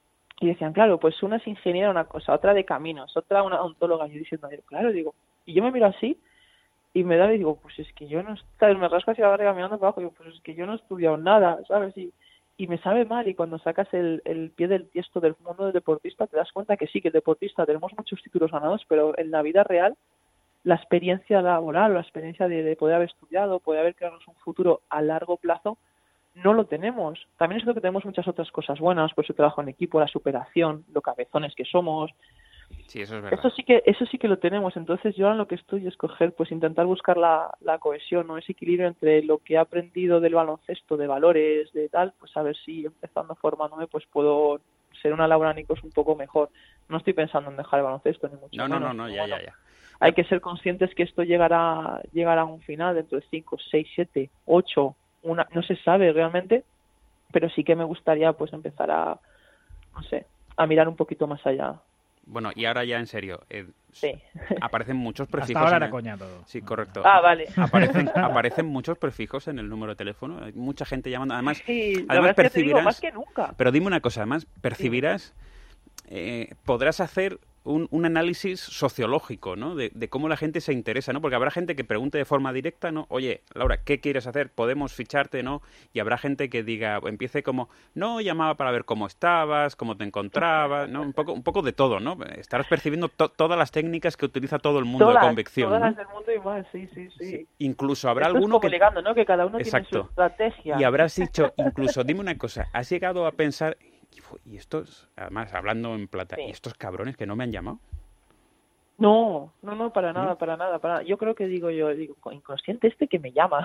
Y decían, claro, pues una es ingeniera una cosa, otra de caminos, otra una odontóloga. Y yo diciendo, claro, digo, y yo me miro así y me da y digo, pues es que yo no, ¿sabes? Me rasco hacia la barriga mirando para abajo y digo, pues es que yo no he estudiado nada, ¿sabes? Y, y me sabe mal, y cuando sacas el, el pie del tiesto del mundo del deportista te das cuenta que sí, que el deportista tenemos muchos títulos ganados, pero en la vida real la experiencia laboral, la experiencia de, de poder haber estudiado, poder haber creado un futuro a largo plazo, no lo tenemos. También es cierto que tenemos muchas otras cosas buenas, pues el trabajo en equipo, la superación, lo cabezones que somos. Sí, eso es verdad. Eso sí que, eso sí que lo tenemos. Entonces yo ahora lo que estoy es coger, pues intentar buscar la, la cohesión, ¿no? Ese equilibrio entre lo que he aprendido del baloncesto, de valores, de tal, pues a ver si empezando formándome, pues puedo ser una Laura Nicos un poco mejor. No estoy pensando en dejar el baloncesto, ni mucho no, menos. No, no, no, ya, bueno, ya, ya. Hay que ser conscientes que esto llegará, llegará a un final dentro de cinco, seis, siete, ocho, una, no se sabe realmente, pero sí que me gustaría pues empezar a, no sé, a mirar un poquito más allá. Bueno, y ahora ya en serio, eh, sí. aparecen muchos prefijos. Hasta ahora en era el... coña todo. Sí, correcto. Ah, vale. Aparecen, aparecen muchos prefijos en el número de teléfono. Hay mucha gente llamando. Además, sí, además percibirás. Que te digo, más que nunca. Pero dime una cosa, además percibirás, eh, podrás hacer un, un análisis sociológico, ¿no? De, de cómo la gente se interesa, ¿no? Porque habrá gente que pregunte de forma directa, ¿no? Oye, Laura, ¿qué quieres hacer? ¿Podemos ficharte, no? Y habrá gente que diga, empiece como, no, llamaba para ver cómo estabas, cómo te encontrabas, ¿no? Un poco, un poco de todo, ¿no? Estarás percibiendo to- todas las técnicas que utiliza todo el mundo todas, de convicción, todas ¿no? las del mundo y más, sí, sí, sí. sí. Incluso habrá Esto alguno es como que... ligando, ¿no? Que cada uno Exacto. tiene su estrategia. Y habrás dicho, incluso, dime una cosa, ¿has llegado a pensar, y estos, además, hablando en plata, sí. ¿y estos cabrones que no me han llamado? No, no, no, para nada, para nada, para nada. Yo creo que digo yo, digo, inconsciente este que me llama.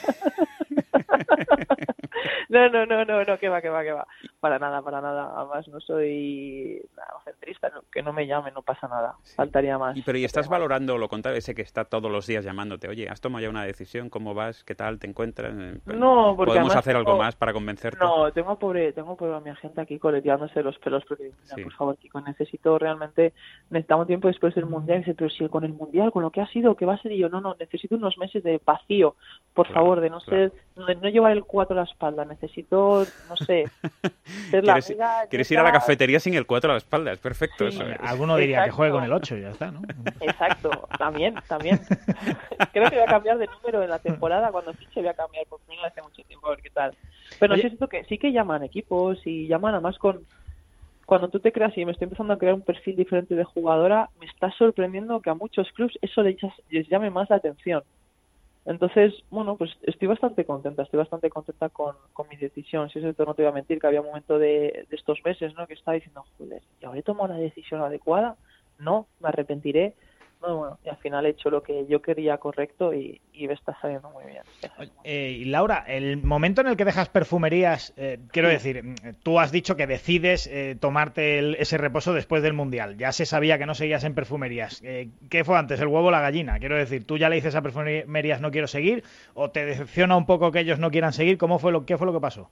no, no, no, no, no, que va, que va, que va. Para nada, para nada. Además no soy nada, centrista, no, que no me llame, no pasa nada. Sí. Faltaría más. Y, pero ¿y estás valorando lo contrario? Ese que está todos los días llamándote, oye, ¿has tomado ya una decisión? ¿Cómo vas? ¿Qué tal? ¿Te encuentras? No, porque ¿podemos hacer tengo, algo más para convencerte? No, tengo pobre, tengo pobre a mi agente aquí coleteándose los pelos porque, mira, sí. por favor, Kiko, necesito realmente, necesitamos tiempo después del Mundial. Y dice, pero si con el Mundial, con lo que ha sido, ¿qué va a ser? Y yo, no, no, necesito unos meses de vacío, por claro, favor, de no claro. ser, de no llevar el cuatro a la espalda, necesito, no sé, ser la ¿Quieres, amiga, ¿quieres ir a la cafetería sin el cuatro a la espalda? Es perfecto sí, eso. ¿eh? Alguno diría Exacto. que juegue con el ocho y ya está, ¿no? Exacto, también, también. Creo que voy a cambiar de número en la temporada, cuando fiche voy a cambiar, porque no hace mucho tiempo, a ver qué tal. Pero sí es cierto que sí que llaman equipos y llaman además con... Cuando tú te creas, y me estoy empezando a crear un perfil diferente de jugadora, me está sorprendiendo que a muchos clubs eso les, les llame más la atención. Entonces, bueno, pues estoy bastante contenta, estoy bastante contenta con, con mi decisión. Si es cierto, no te voy a mentir que había un momento de, de estos meses, ¿no? Que estaba diciendo, joder, ¿y habré tomado la decisión adecuada? No, me arrepentiré. No, bueno, y al final he hecho lo que yo quería correcto y, y me está saliendo muy bien. Eh, y Laura, el momento en el que dejas perfumerías, eh, quiero sí. decir, tú has dicho que decides eh, tomarte el, ese reposo después del Mundial. Ya se sabía que no seguías en perfumerías. Eh, ¿Qué fue antes, el huevo o la gallina? Quiero decir, ¿tú ya le dices a perfumerías no quiero seguir o te decepciona un poco que ellos no quieran seguir? ¿Cómo fue lo, qué fue lo que pasó?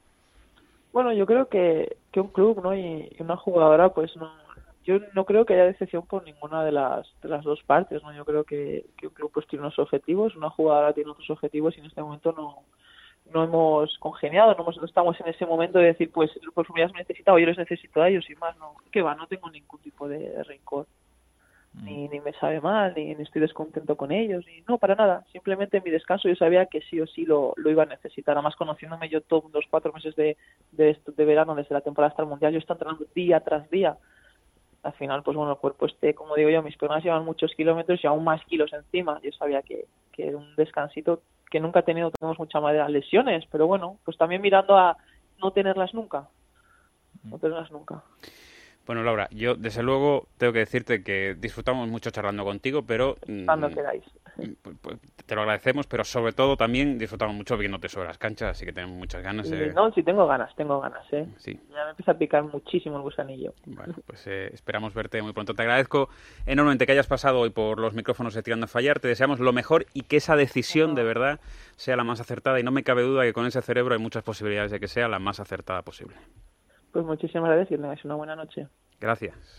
Bueno, yo creo que, que un club, ¿no? y una jugadora, pues no... Yo no creo que haya decepción por ninguna de las de las dos partes, ¿no? Yo creo que, que un club pues tiene unos objetivos, una jugadora tiene otros objetivos y en este momento no no hemos congeniado, no, hemos, no estamos en ese momento de decir, pues, pues me has necesitado, yo les necesito a ellos y más, no, que va, no tengo ningún tipo de, de rencor, mm. ni, ni me sabe mal, ni, ni estoy descontento con ellos, ni no, para nada, simplemente en mi descanso yo sabía que sí o sí lo, lo iba a necesitar, además conociéndome yo todos los cuatro meses de, de, de verano, desde la temporada hasta el Mundial, yo estoy entrenando día tras día. Al final, pues bueno, el cuerpo este, como digo yo, mis piernas llevan muchos kilómetros y aún más kilos encima. Yo sabía que, que era un descansito que nunca he tenido, tenemos mucha madera, lesiones, pero bueno, pues también mirando a no tenerlas nunca. No tenerlas nunca. Bueno, Laura, yo desde luego tengo que decirte que disfrutamos mucho charlando contigo, pero... Cuando queráis. Pues te lo agradecemos, pero sobre todo también disfrutamos mucho viéndote sobre las canchas, así que tenemos muchas ganas. Sí, eh... No, sí, tengo ganas, tengo ganas, ¿eh? Sí. Ya me empieza a picar muchísimo el gusanillo. Bueno, pues eh, esperamos verte muy pronto. Te agradezco enormemente que hayas pasado hoy por los micrófonos de Tirando a Fallar. Te deseamos lo mejor y que esa decisión de verdad sea la más acertada. Y no me cabe duda que con ese cerebro hay muchas posibilidades de que sea la más acertada posible. Pues muchísimas gracias y que tengáis una buena noche. Gracias.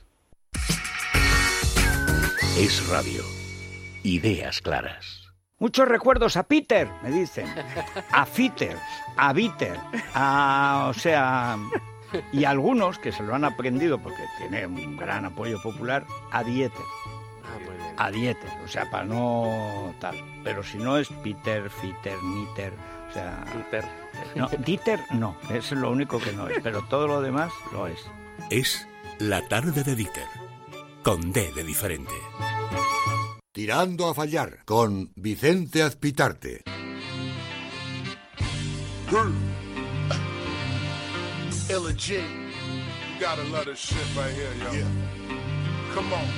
Es Radio. Ideas claras. Muchos recuerdos a Peter, me dicen. A Fitter, a Bitter, a... o sea... Y algunos que se lo han aprendido, porque tiene un gran apoyo popular, a Dieter. Ah, muy bien. A Dieter, o sea, para no tal. Pero si no es Peter, Fitter, Nitter, o sea... Peter. No, Dieter no, es lo único que no es, pero todo lo demás lo es. Es La tarde de Dieter, con D de diferente. Tirando a fallar, con Vicente Azpitarte. Illegit. You gotta love this shit right here, yo. Yeah. Come on.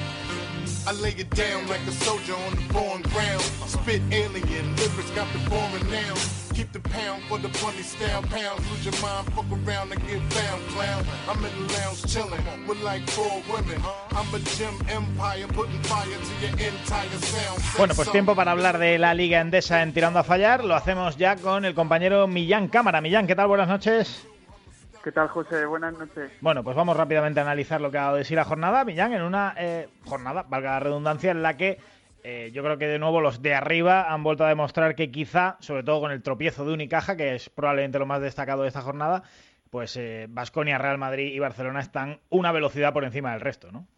I lay it down like a soldier on the foreign ground. Spit alien, lyrics got the foreign now. Keep the pound for the funny style pounds. Lose your mind, fuck around and get found, clown. I'm in the lounge chillin' with like four women. I'm a gym empire, putting fire to your entire sound. Bueno, pues tiempo para hablar de la Liga Endesa en Tirando a Fallar. Lo hacemos ya con el compañero Millán Cámara. Millán, ¿qué tal? Buenas noches. ¿Qué tal, José? Buenas noches. Bueno, pues vamos rápidamente a analizar lo que ha dado de sí la jornada, Millán, en una eh, jornada, valga la redundancia, en la que eh, yo creo que de nuevo los de arriba han vuelto a demostrar que quizá, sobre todo con el tropiezo de Unicaja, que es probablemente lo más destacado de esta jornada, pues Baskonia, eh, Real Madrid y Barcelona están una velocidad por encima del resto, ¿no?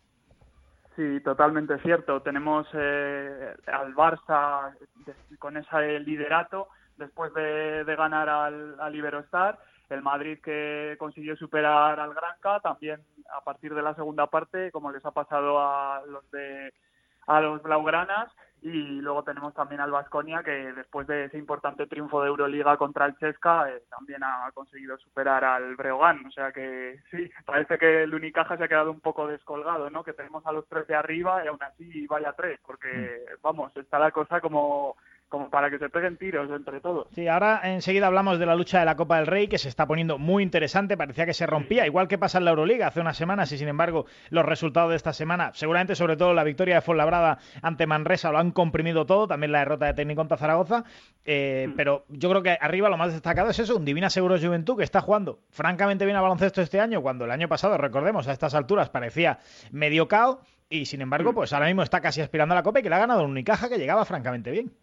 Sí, totalmente cierto. Tenemos eh, al Barça con ese liderato después de, de ganar al, al Iberostar. El Madrid que consiguió superar al Granca también a partir de la segunda parte, como les ha pasado a los de a los blaugranas, y luego tenemos también al Baskonia que después de ese importante triunfo de Euroliga contra el Chesca eh, también ha conseguido superar al Breogán. O sea que sí, parece que el Unicaja se ha quedado un poco descolgado, ¿no? Que tenemos a los tres de arriba y aún así vaya tres, porque vamos, está la cosa como como para que se peguen tiros entre todos. Sí, ahora enseguida hablamos de la lucha de la Copa del Rey, que se está poniendo muy interesante, parecía que se rompía, igual que pasa en la Euroliga hace unas semanas, y sin embargo los resultados de esta semana, seguramente sobre todo la victoria de Fuenlabrada ante Manresa, lo han comprimido todo, también la derrota de Técnico contra Zaragoza, eh, mm. pero yo creo que arriba lo más destacado es eso, un Divina Seguros Juventud que está jugando francamente bien al baloncesto este año, cuando el año pasado, recordemos, a estas alturas parecía medio cao, y sin embargo, pues ahora mismo está casi aspirando a la Copa y que le ha ganado un Unicaja que llegaba francamente bien.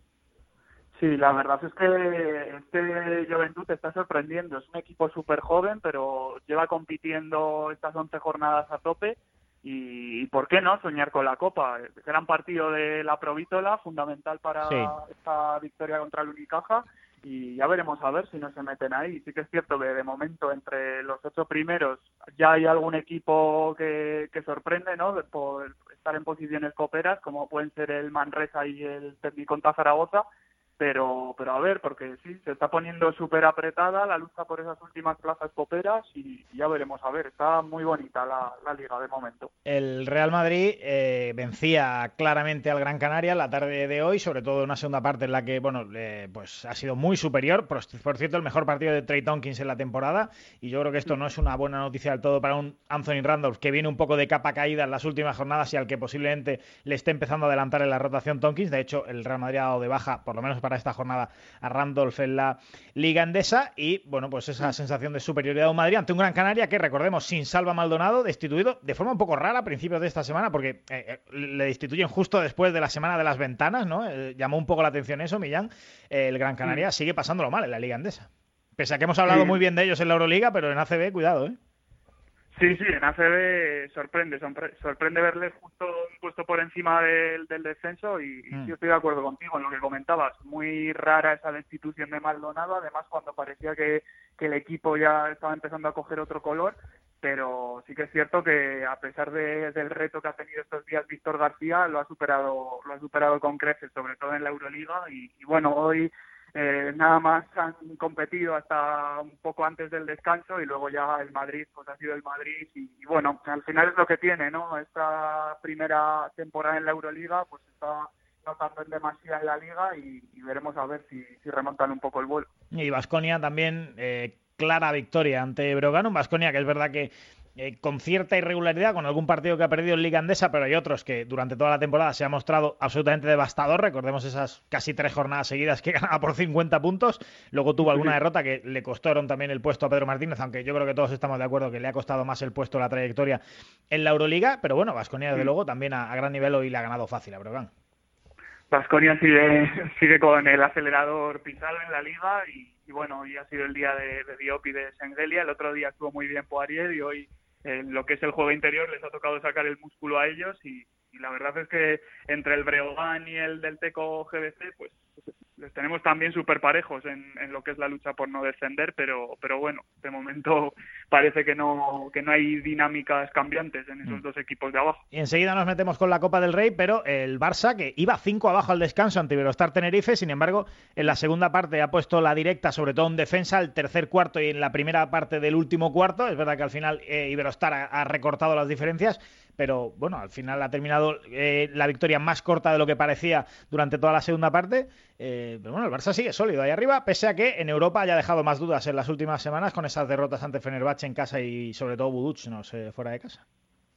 Sí, la verdad es que este Juventud te está sorprendiendo. Es un equipo súper joven, pero lleva compitiendo estas once jornadas a tope. Y, y ¿por qué no soñar con la Copa? Gran partido de la Provítola, fundamental para sí. esta victoria contra el Unicaja. Y ya veremos a ver si no se meten ahí. Sí que es cierto que de momento entre los ocho primeros ya hay algún equipo que, que sorprende, ¿no? Por estar en posiciones coperas, como pueden ser el Manresa y el Técnico contra Zaragoza. Pero, pero a ver, porque sí, se está poniendo súper apretada la lucha por esas últimas plazas coperas y ya veremos, a ver, está muy bonita la, la liga de momento. El Real Madrid eh, vencía claramente al Gran Canaria la tarde de hoy, sobre todo en una segunda parte en la que, bueno, eh, pues ha sido muy superior, por, por cierto, el mejor partido de Trey Tompkins en la temporada, y yo creo que esto no es una buena noticia del todo para un Anthony Randolph que viene un poco de capa caída en las últimas jornadas y al que posiblemente le esté empezando a adelantar en la rotación Tompkins. De hecho, el Real Madrid ha dado de baja, por lo menos para para esta jornada a Randolph en la Liga Endesa y, bueno, pues esa sensación de superioridad de un Madrid ante un Gran Canaria que, recordemos, sin Salva Maldonado, destituido de forma un poco rara a principios de esta semana porque eh, le destituyen justo después de la semana de las ventanas, ¿no? Eh, llamó un poco la atención eso, Millán. Eh, el Gran Canaria sigue pasándolo mal en la Liga Endesa. Pese a que hemos hablado sí. muy bien de ellos en la Euroliga, pero en A C B, cuidado, ¿eh? Sí, sí, en A C B sorprende, sorprende verles justo un puesto por encima del, del descenso y, y mm. yo estoy de acuerdo contigo en lo que comentabas. Muy rara esa destitución de Maldonado, además cuando parecía que, que el equipo ya estaba empezando a coger otro color, pero sí que es cierto que a pesar de, del reto que ha tenido estos días Víctor García, lo ha superado, lo ha superado con creces, sobre todo en la Euroliga y, y bueno, hoy Eh, nada más han competido hasta un poco antes del descanso y luego ya el Madrid pues ha sido el Madrid y, y bueno, al final es lo que tiene, ¿no? Esta primera temporada en la Euroliga pues está notando en demasía en la Liga y, y veremos a ver si, si remontan un poco el vuelo. Y Baskonia también, eh, clara victoria ante Breogán, un Baskonia que es verdad que Eh, con cierta irregularidad, con algún partido que ha perdido en Liga Endesa, pero hay otros que durante toda la temporada se ha mostrado absolutamente devastador. Recordemos esas casi tres jornadas seguidas que ganaba por cincuenta puntos. Luego tuvo alguna derrota que le costaron también el puesto a Pedro Martínez, aunque yo creo que todos estamos de acuerdo que le ha costado más el puesto la trayectoria en la Euroliga. Pero bueno, Baskonia, desde luego, también a, a gran nivel hoy le ha ganado fácil a Breogán. Baskonia sigue, sigue con el acelerador pisado en la liga y, y bueno, hoy ha sido el día de, de Diop y de Sengelia. El otro día estuvo muy bien Poirier y hoy en lo que es el juego interior les ha tocado sacar el músculo a ellos y, y la verdad es que entre el Breogán y el del Teco G B C pues les tenemos también súper parejos en, en lo que es la lucha por no descender, pero pero bueno, de momento parece que no que no hay dinámicas cambiantes en esos mm. dos equipos de abajo. Y enseguida nos metemos con la Copa del Rey, pero el Barça, que iba cinco abajo al descanso ante Iberostar Tenerife, sin embargo, en la segunda parte ha puesto la directa, sobre todo en defensa, el tercer cuarto y en la primera parte del último cuarto. Es verdad que al final eh, Iberostar ha, ha recortado las diferencias, pero bueno, al final ha terminado eh, la victoria más corta de lo que parecía durante toda la segunda parte. Eh, pero bueno, el Barça sigue sólido ahí arriba, pese a que en Europa haya dejado más dudas en las últimas semanas con esas derrotas ante Fenerbahce en casa y sobre todo Budućnost eh, fuera de casa.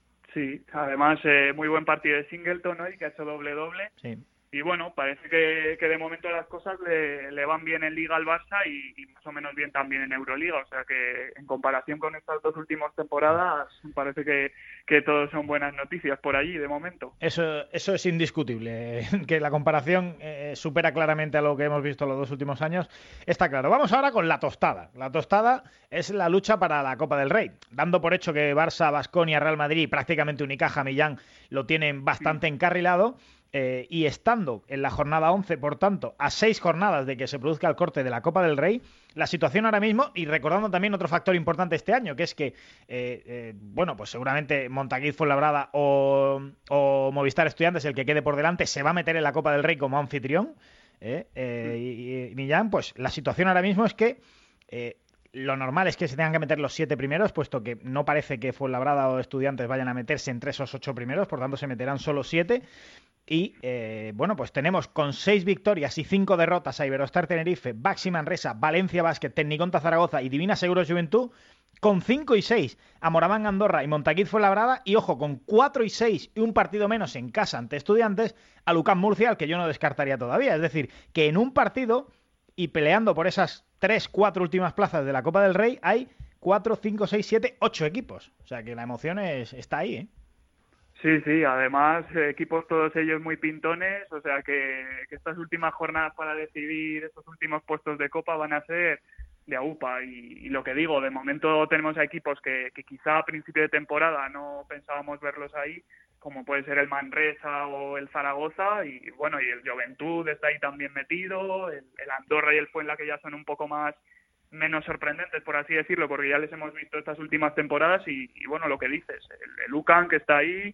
Sí, además eh, muy buen partido de Singleton hoy, que ha hecho doble-doble. Sí. Y bueno, parece que, que de momento las cosas le, le van bien en Liga al Barça y, y más o menos bien también en Euroliga. O sea que en comparación con estas dos últimas temporadas parece que, que todo son buenas noticias por allí de momento. Eso, eso es indiscutible, que la comparación eh, supera claramente a lo que hemos visto los dos últimos años. Está claro. Vamos ahora con la tostada. La tostada es la lucha para la Copa del Rey. Dando por hecho que Barça, Baskonia, Real Madrid y prácticamente Unicaja, Millán lo tienen bastante sí. encarrilado. Eh, y estando en la jornada once, por tanto, a seis jornadas de que se produzca el corte de la Copa del Rey, la situación ahora mismo, y recordando también otro factor importante este año, que es que, eh, eh, bueno, pues seguramente Montaguiz Fuenlabrada o, o Movistar Estudiantes, el que quede por delante, se va a meter en la Copa del Rey como anfitrión, eh, eh, y, y Millán, pues la situación ahora mismo es que eh, lo normal es que se tengan que meter los siete primeros, puesto que no parece que Fuenlabrada o Estudiantes vayan a meterse entre esos ocho primeros, por tanto se meterán solo siete. Y, eh, bueno, pues tenemos con seis victorias y cinco derrotas a Iberostar Tenerife, Baxi Manresa, Valencia Basket, Tecniconta Zaragoza y Divina Seguros Juventud, con cinco y seis a Moraván Andorra y Montaguiz Fuenlabrada, y ojo, con cuatro y seis y un partido menos en casa ante Estudiantes, a Lucán Murcia, al que yo no descartaría todavía. Es decir, que en un partido y peleando por esas tres, cuatro últimas plazas de la Copa del Rey hay cuatro, cinco, seis, siete, ocho equipos. O sea que la emoción es, está ahí, ¿eh? Sí, sí, además equipos todos ellos muy pintones, o sea que, que estas últimas jornadas para decidir estos últimos puestos de Copa van a ser de AUPA y, y lo que digo, de momento tenemos a equipos que, que quizá a principio de temporada no pensábamos verlos ahí, como puede ser el Manresa o el Zaragoza y bueno, y el Juventud está ahí también metido, el, el Andorra y el Fuenla que ya son un poco más menos sorprendentes, por así decirlo, porque ya les hemos visto estas últimas temporadas y, y bueno, lo que dices, el, el UCAN que está ahí,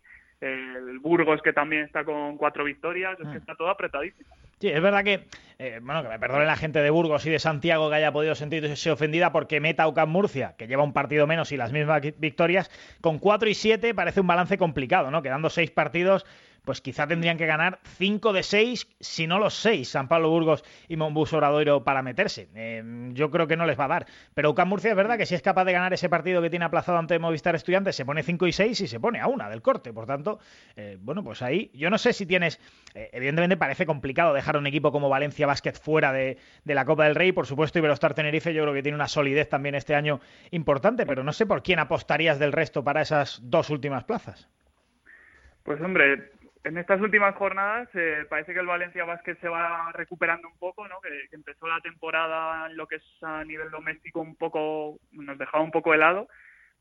el Burgos que también está con cuatro victorias, es que está todo apretadísimo. Sí, es verdad que, eh, bueno, que me perdone la gente de Burgos y de Santiago que haya podido sentirse ofendida porque meta a UCAM Murcia, que lleva un partido menos y las mismas victorias, con cuatro y siete parece un balance complicado, ¿no? Quedando seis partidos, pues quizá tendrían que ganar cinco de seis, si no los seis, San Pablo Burgos y Monbus Obradoiro para meterse. Eh, yo creo que no les va a dar. Pero UCAM Murcia es verdad que si es capaz de ganar ese partido que tiene aplazado ante Movistar Estudiantes, se pone cinco y seis y se pone a una del corte. Por tanto, eh, bueno, pues ahí, yo no sé si tienes, eh, evidentemente parece complicado dejar un equipo como Valencia Basket fuera de, de la Copa del Rey. Por supuesto, Iberostar Tenerife yo creo que tiene una solidez también este año importante, pero no sé por quién apostarías del resto para esas dos últimas plazas. Pues hombre, en estas últimas jornadas eh, parece que el Valencia Basket se va recuperando un poco, ¿no? Que, que empezó la temporada en lo que es a nivel doméstico un poco, nos dejaba un poco helado,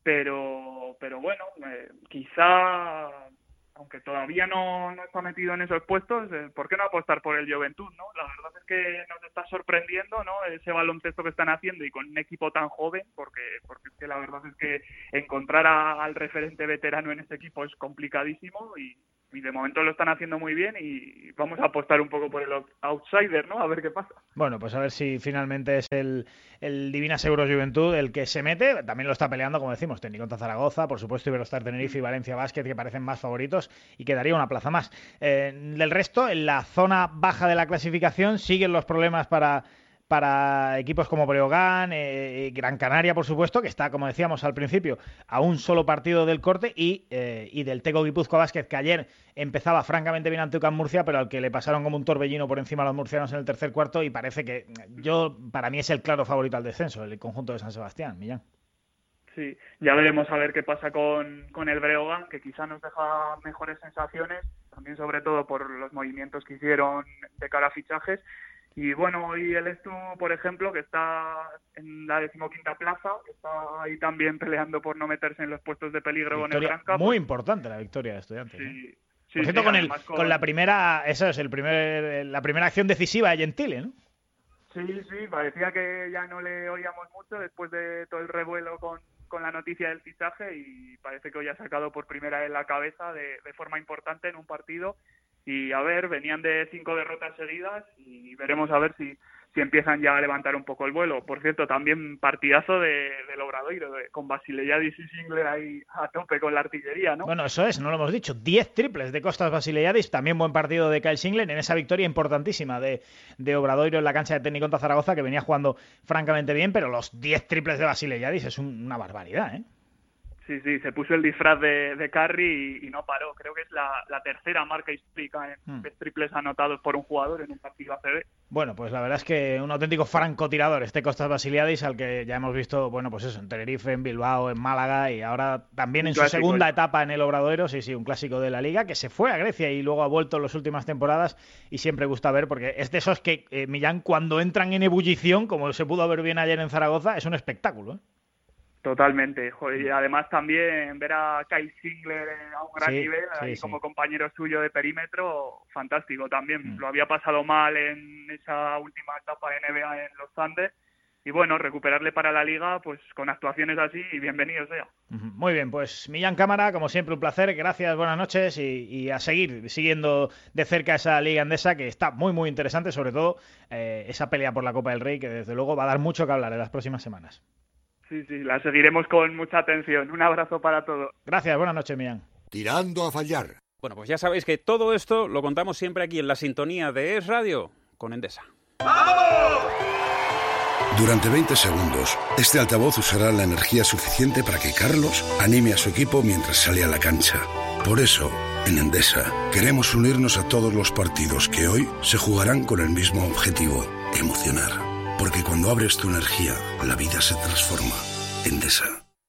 pero pero bueno, eh, quizá, aunque todavía no, no está metido en esos puestos, eh, ¿por qué no apostar por el Juventud, no? La verdad es que nos está sorprendiendo, ¿no? Ese baloncesto que están haciendo y con un equipo tan joven, porque porque es que la verdad es que encontrar a, al referente veterano en este equipo es complicadísimo y y de momento lo están haciendo muy bien y vamos a apostar un poco por el outsider, ¿no? A ver qué pasa. Bueno, pues a ver si finalmente es el, el Divina Seguros Juventud el que se mete. También lo está peleando, como decimos, Tecniconta Zaragoza, por supuesto Iberostar Tenerife y Valencia Basket, que parecen más favoritos y quedaría una plaza más. Eh, del resto, en la zona baja de la clasificación siguen los problemas para... para equipos como Breogán, eh, Gran Canaria, por supuesto, que está, como decíamos al principio, a un solo partido del corte, y, eh, y del Teco Guipúzcoa Basket, que ayer empezaba francamente bien ante UCAM Murcia, pero al que le pasaron como un torbellino por encima a los murcianos en el tercer cuarto, y parece que yo para mí es el claro favorito al descenso, el conjunto de San Sebastián, Millán. Sí, ya veremos a ver qué pasa con, con el Breogán, que quizá nos deja mejores sensaciones. también sobre todo por los movimientos que hicieron de cara a fichajes. Y bueno, hoy el Estu, por ejemplo, que está en la decimoquinta plaza, que está ahí también peleando por no meterse en los puestos de peligro en el Gran Campo. Muy importante la victoria de Estudiantes. Sí, ¿eh? sí, por cierto, sí, con, el, con... con la primera, eso es, el primer, la primera acción decisiva de Gentile, ¿no? Sí, sí, parecía que ya no le oíamos mucho después de todo el revuelo con, con la noticia del fichaje, y parece que hoy ha sacado por primera vez la cabeza de, de forma importante en un partido. Y a ver, venían de cinco derrotas seguidas y veremos a ver si, si empiezan ya a levantar un poco el vuelo. Por cierto, también partidazo de, del Obradoiro, de, con Vasilevskis y Singler ahí a tope con la artillería, ¿no? Bueno, eso es, no lo hemos dicho. diez triples de Kostas Vasilevskis, también buen partido de Kyle Singler en esa victoria importantísima de, de Obradoiro en la cancha de Tecniconta Zaragoza, que venía jugando francamente bien, pero los diez triples de Vasilevskis es un, una barbaridad, ¿eh? Sí, sí, se puso el disfraz de, de Curry y, y no paró. Creo que es la, la tercera marca histórica en hmm. triples anotados por un jugador en un partido A C B. Bueno, pues la verdad es que un auténtico francotirador este Kostas Vasilevskis, al que ya hemos visto, bueno, pues eso, en Tenerife, en Bilbao, en Málaga y ahora también un en su segunda ya. etapa en el Obradoiro, sí, sí, un clásico de la Liga, que se fue a Grecia y luego ha vuelto en las últimas temporadas y siempre gusta ver, porque es de esos que, eh, Millán, cuando entran en ebullición, como se pudo ver bien ayer en Zaragoza, es un espectáculo, ¿eh? Totalmente, joder, y además también ver a Kyle Singler a un gran sí, nivel, sí, ahí sí. como compañero suyo de perímetro, fantástico también. Mm. Lo había pasado mal en esa última etapa de N B A en los Andes, y bueno, recuperarle para la Liga, pues con actuaciones así, y bienvenido sea. Muy bien, pues Millán Cámara, como siempre un placer, gracias, buenas noches, y, y a seguir siguiendo de cerca esa Liga Endesa, que está muy muy interesante, sobre todo eh, esa pelea por la Copa del Rey, que desde luego va a dar mucho que hablar en las próximas semanas. Sí, sí, la seguiremos con mucha atención. Un abrazo para todos. Gracias, buenas noches, Millán. Tirando a fallar. Bueno, pues ya sabéis que todo esto lo contamos siempre aquí en la sintonía de Es Radio con Endesa. ¡Vamos! Durante veinte segundos, este altavoz usará la energía suficiente para que Carlos anime a su equipo mientras sale a la cancha. Por eso, en Endesa, queremos unirnos a todos los partidos que hoy se jugarán con el mismo objetivo, emocionar. Porque cuando abres tu energía, la vida se transforma. Endesa.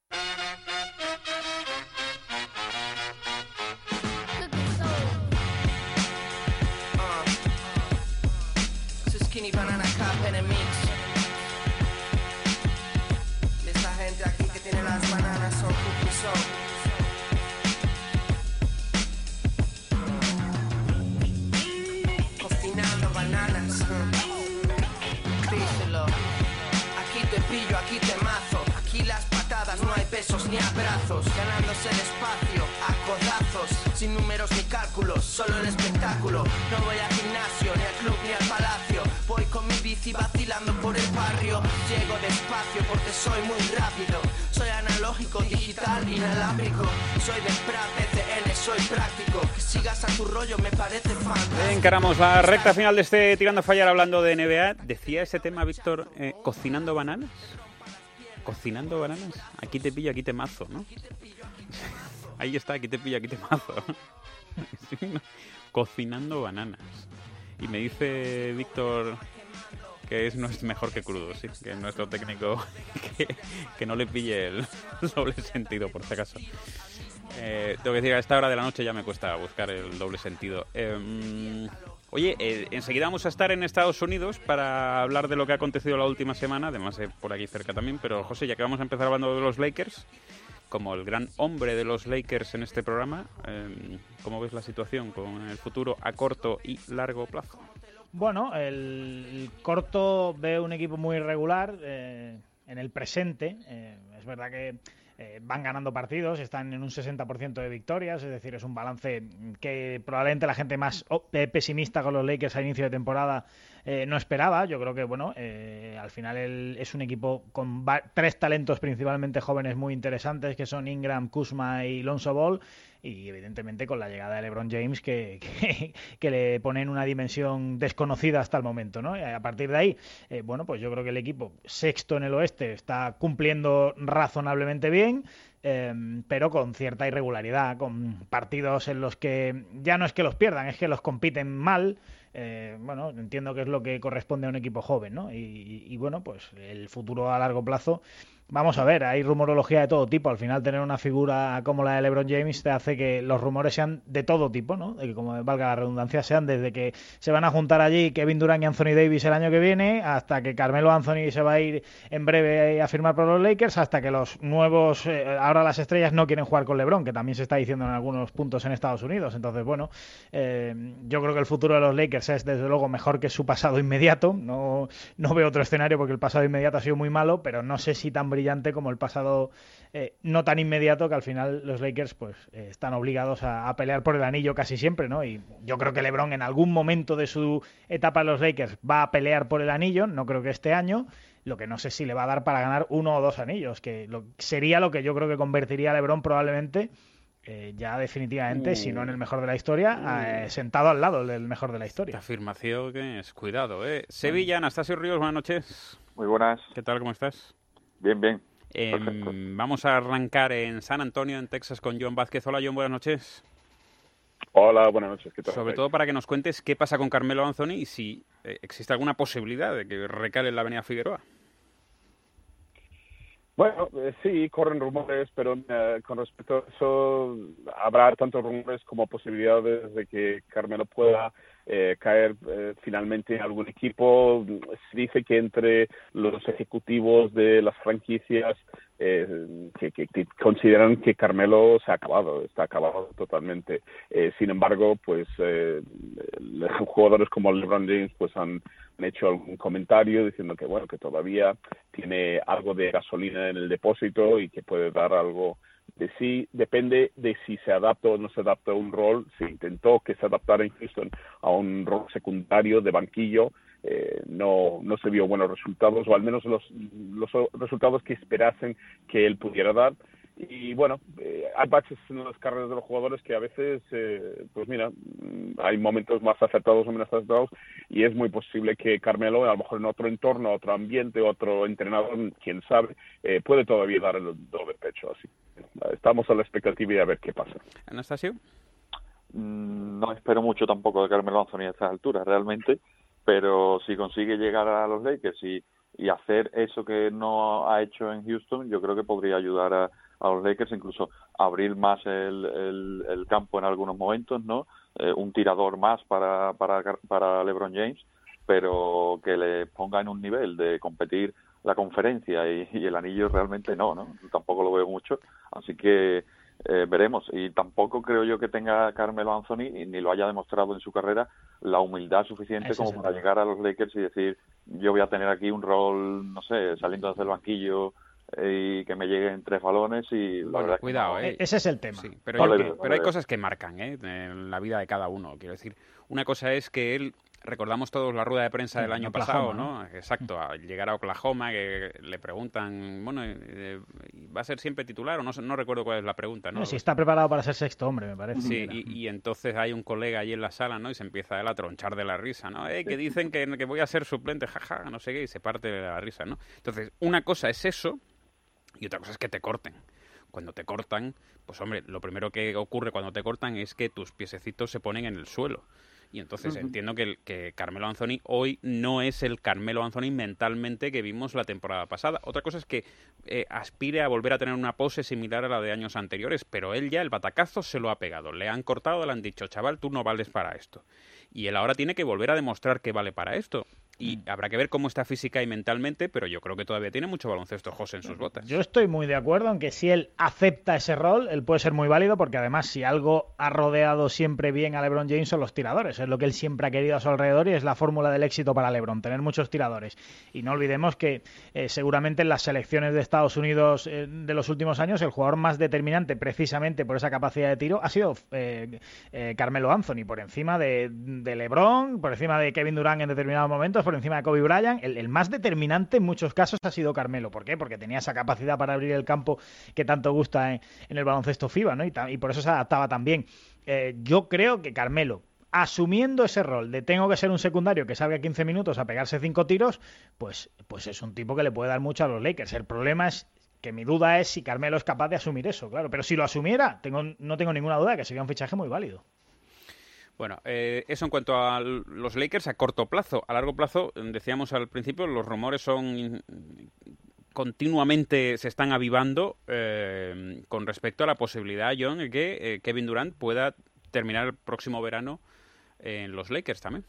Esta gente aquí que tiene las bananas son cookies son. Cocinando bananas. Díselo. Aquí te pillo, aquí te mazo. Aquí las patadas no hay besos ni abrazos. Ganándose el espacio a codazos. Sin números ni cálculos, solo el espectáculo. No voy al gimnasio, ni al club, ni al palacio. Voy con mi bici vacilando por el barrio. Llego despacio porque soy muy rápido. Soy analógico, digital, inalámbrico. Soy de P R A, P C N, soy práctico. Que sigas a tu rollo me parece fantástico. Encaramos la recta final de este Tirando a Fallar hablando de N B A. Decía ese tema, Víctor, eh, cocinando bananas. Cocinando bananas. Aquí te pillo, aquí te mazo, ¿no? Ahí está, aquí te pillo, aquí te mazo. Cocinando bananas. Y me dice Víctor que es, no es mejor que crudo, sí, que nuestro técnico que, que no le pille el doble sentido, por si acaso. Eh, tengo que decir, a esta hora de la noche ya me cuesta buscar el doble sentido. Eh, oye, eh, enseguida vamos a estar en Estados Unidos para hablar de lo que ha acontecido la última semana, además eh, por aquí cerca también, pero José, ya que vamos a empezar hablando de los Lakers, como el gran hombre de los Lakers en este programa, eh, ¿cómo ves la situación con el futuro a corto y largo plazo? Bueno, el, el corto ve un equipo muy irregular eh, en el presente. Eh, es verdad que eh, van ganando partidos, están en un sesenta por ciento de victorias, es decir, es un balance que probablemente la gente más oh, pesimista con los Lakers a inicio de temporada eh, no esperaba. Yo creo que, bueno, eh, al final el, es un equipo con tres talentos principalmente jóvenes muy interesantes, que son Ingram, Kuzma y Lonzo Ball, y evidentemente con la llegada de LeBron James que, que, que le ponen una dimensión desconocida hasta el momento, ¿no? Y a partir de ahí, eh, bueno, pues yo creo que el equipo sexto en el oeste está cumpliendo razonablemente bien, eh, pero con cierta irregularidad, con partidos en los que ya no es que los pierdan, es que los compiten mal. Eh, bueno, entiendo que es lo que corresponde a un equipo joven, ¿no? Y, y, y bueno, pues el futuro a largo plazo Vamos a ver, hay rumorología de todo tipo. Al final tener una figura como la de LeBron James te hace que los rumores sean de todo tipo, ¿no? De que, como valga la redundancia, sean desde que se van a juntar allí Kevin Durant y Anthony Davis el año que viene, hasta que Carmelo Anthony se va a ir en breve a firmar por los Lakers, hasta que los nuevos, eh, ahora las estrellas no quieren jugar con LeBron, que también se está diciendo en algunos puntos en Estados Unidos. Entonces, bueno, eh, yo creo que el futuro de los Lakers es desde luego mejor que su pasado inmediato. No, no veo otro escenario porque el pasado inmediato ha sido muy malo, pero no sé si tan brillante como el pasado eh, no tan inmediato, que al final los Lakers pues eh, están obligados a, a pelear por el anillo casi siempre, ¿no? Y yo creo que LeBron en algún momento de su etapa en los Lakers va a pelear por el anillo, no creo que este año. Lo que no sé si le va a dar para ganar uno o dos anillos, que lo, sería lo que yo creo que convertiría a LeBron probablemente eh, ya definitivamente, uh, si no en el mejor de la historia, uh, eh, sentado al lado del mejor de la historia. Esta afirmación que es, cuidado, ¿eh? Sevilla, Anastasio Ríos, buenas noches. Muy buenas. ¿Qué tal, cómo estás? Bien, bien. Eh, vamos a arrancar en San Antonio, en Texas, con John Vázquez. Hola, John, buenas noches. Hola, buenas noches. ¿Qué tal? Sobre todo para que nos cuentes qué pasa con Carmelo Anthony y si eh, existe alguna posibilidad de que recale en la Avenida Figueroa. Bueno, eh, sí, corren rumores, pero eh, con respecto a eso habrá tantos rumores como posibilidades de que Carmelo pueda eh, caer eh, finalmente en algún equipo. Se dice que entre los ejecutivos de las franquicias eh, que, que, que consideran que Carmelo se ha acabado, está acabado totalmente. Eh, sin embargo, pues eh, jugadores como LeBron James pues han han hecho algún comentario diciendo que bueno que todavía tiene algo de gasolina en el depósito y que puede dar algo de sí. Depende de si se adapta o no se adapta a un rol. Se intentó que se adaptara en Houston a un rol secundario de banquillo. Eh, no no se vio buenos resultados, o al menos los, los resultados que esperasen que él pudiera dar. Y bueno, eh, hay baches en las carreras de los jugadores que a veces, eh, pues mira, hay momentos más acertados o menos acertados, y es muy posible que Carmelo, a lo mejor en otro entorno, otro ambiente, otro entrenador, quién sabe, eh, puede todavía dar el doble pecho. Así estamos a la expectativa y a ver qué pasa. Anastasio. No espero mucho tampoco de Carmelo Anthony a estas alturas, realmente, pero si consigue llegar a los Lakers y, y hacer eso que no ha hecho en Houston, yo creo que podría ayudar a a los Lakers, incluso abrir más el, el, el campo en algunos momentos, ¿no? Eh, un tirador más para, para, para LeBron James, pero que le ponga en un nivel de competir la conferencia y, y el anillo realmente no, ¿no? Tampoco lo veo mucho, así que eh, veremos. Y tampoco creo yo que tenga Carmelo Anthony, ni lo haya demostrado en su carrera, la humildad suficiente Ese como para llegar a los Lakers y decir, yo voy a tener aquí un rol, no sé, saliendo desde el banquillo y que me lleguen tres balones y la bueno, verdad cuidado, que no, ¿eh? Ese es el tema. Sí, pero, hay, pero, pero hay cosas que marcan, ¿eh? En la vida de cada uno. Quiero decir, una cosa es que él, recordamos todos la rueda de prensa del año Oklahoma, pasado, ¿no? ¿no? Exacto, al llegar a Oklahoma, que le preguntan, bueno, eh, ¿va a ser siempre titular? O no, no recuerdo cuál es la pregunta, ¿no? no si está preparado para ser sexto hombre, me parece. Sí, y, y entonces hay un colega allí en la sala, ¿no? Y se empieza él a tronchar de la risa, ¿no? Eh, que dicen que, que voy a ser suplente, jaja, no sé qué, y se parte de la risa, ¿no? Entonces, una cosa es eso, y otra cosa es que te corten. Cuando te cortan, pues hombre, lo primero que ocurre cuando te cortan es que tus piececitos se ponen en el suelo. Y entonces uh-huh. entiendo que, el, que Carmelo Anthony hoy no es el Carmelo Anthony mentalmente que vimos la temporada pasada. Otra cosa es que eh, aspire a volver a tener una pose similar a la de años anteriores, pero él ya el batacazo se lo ha pegado. Le han cortado, le han dicho, chaval, tú no vales para esto. Y él ahora tiene que volver a demostrar que vale para esto. Y habrá que ver cómo está física y mentalmente, pero yo creo que todavía tiene mucho baloncesto José en sus botas. Yo estoy muy de acuerdo en que si él acepta ese rol, él puede ser muy válido, porque además si algo ha rodeado siempre bien a LeBron James son los tiradores. Es lo que él siempre ha querido a su alrededor y es la fórmula del éxito para LeBron, tener muchos tiradores. Y no olvidemos que eh, seguramente en las selecciones de Estados Unidos eh, de los últimos años el jugador más determinante precisamente por esa capacidad de tiro ha sido eh, eh, Carmelo Anthony, por encima de, de LeBron, por encima de Kevin Durant en determinados momentos, por encima de Kobe Bryant. El, el más determinante en muchos casos ha sido Carmelo. ¿Por qué? Porque tenía esa capacidad para abrir el campo que tanto gusta en, en el baloncesto FIBA, ¿no? Y, y por eso se adaptaba tan bien. Eh, yo creo que Carmelo, asumiendo ese rol de tengo que ser un secundario que salga quince minutos a pegarse cinco tiros, pues, pues es un tipo que le puede dar mucho a los Lakers. El problema es que mi duda es si Carmelo es capaz de asumir eso, claro. Pero si lo asumiera, tengo, no tengo ninguna duda de que sería un fichaje muy válido. Bueno, eh, eso en cuanto a los Lakers a corto plazo. A largo plazo, decíamos al principio, los rumores son continuamente se están avivando eh, con respecto a la posibilidad, John, de que eh, Kevin Durant pueda terminar el próximo verano en los Lakers también.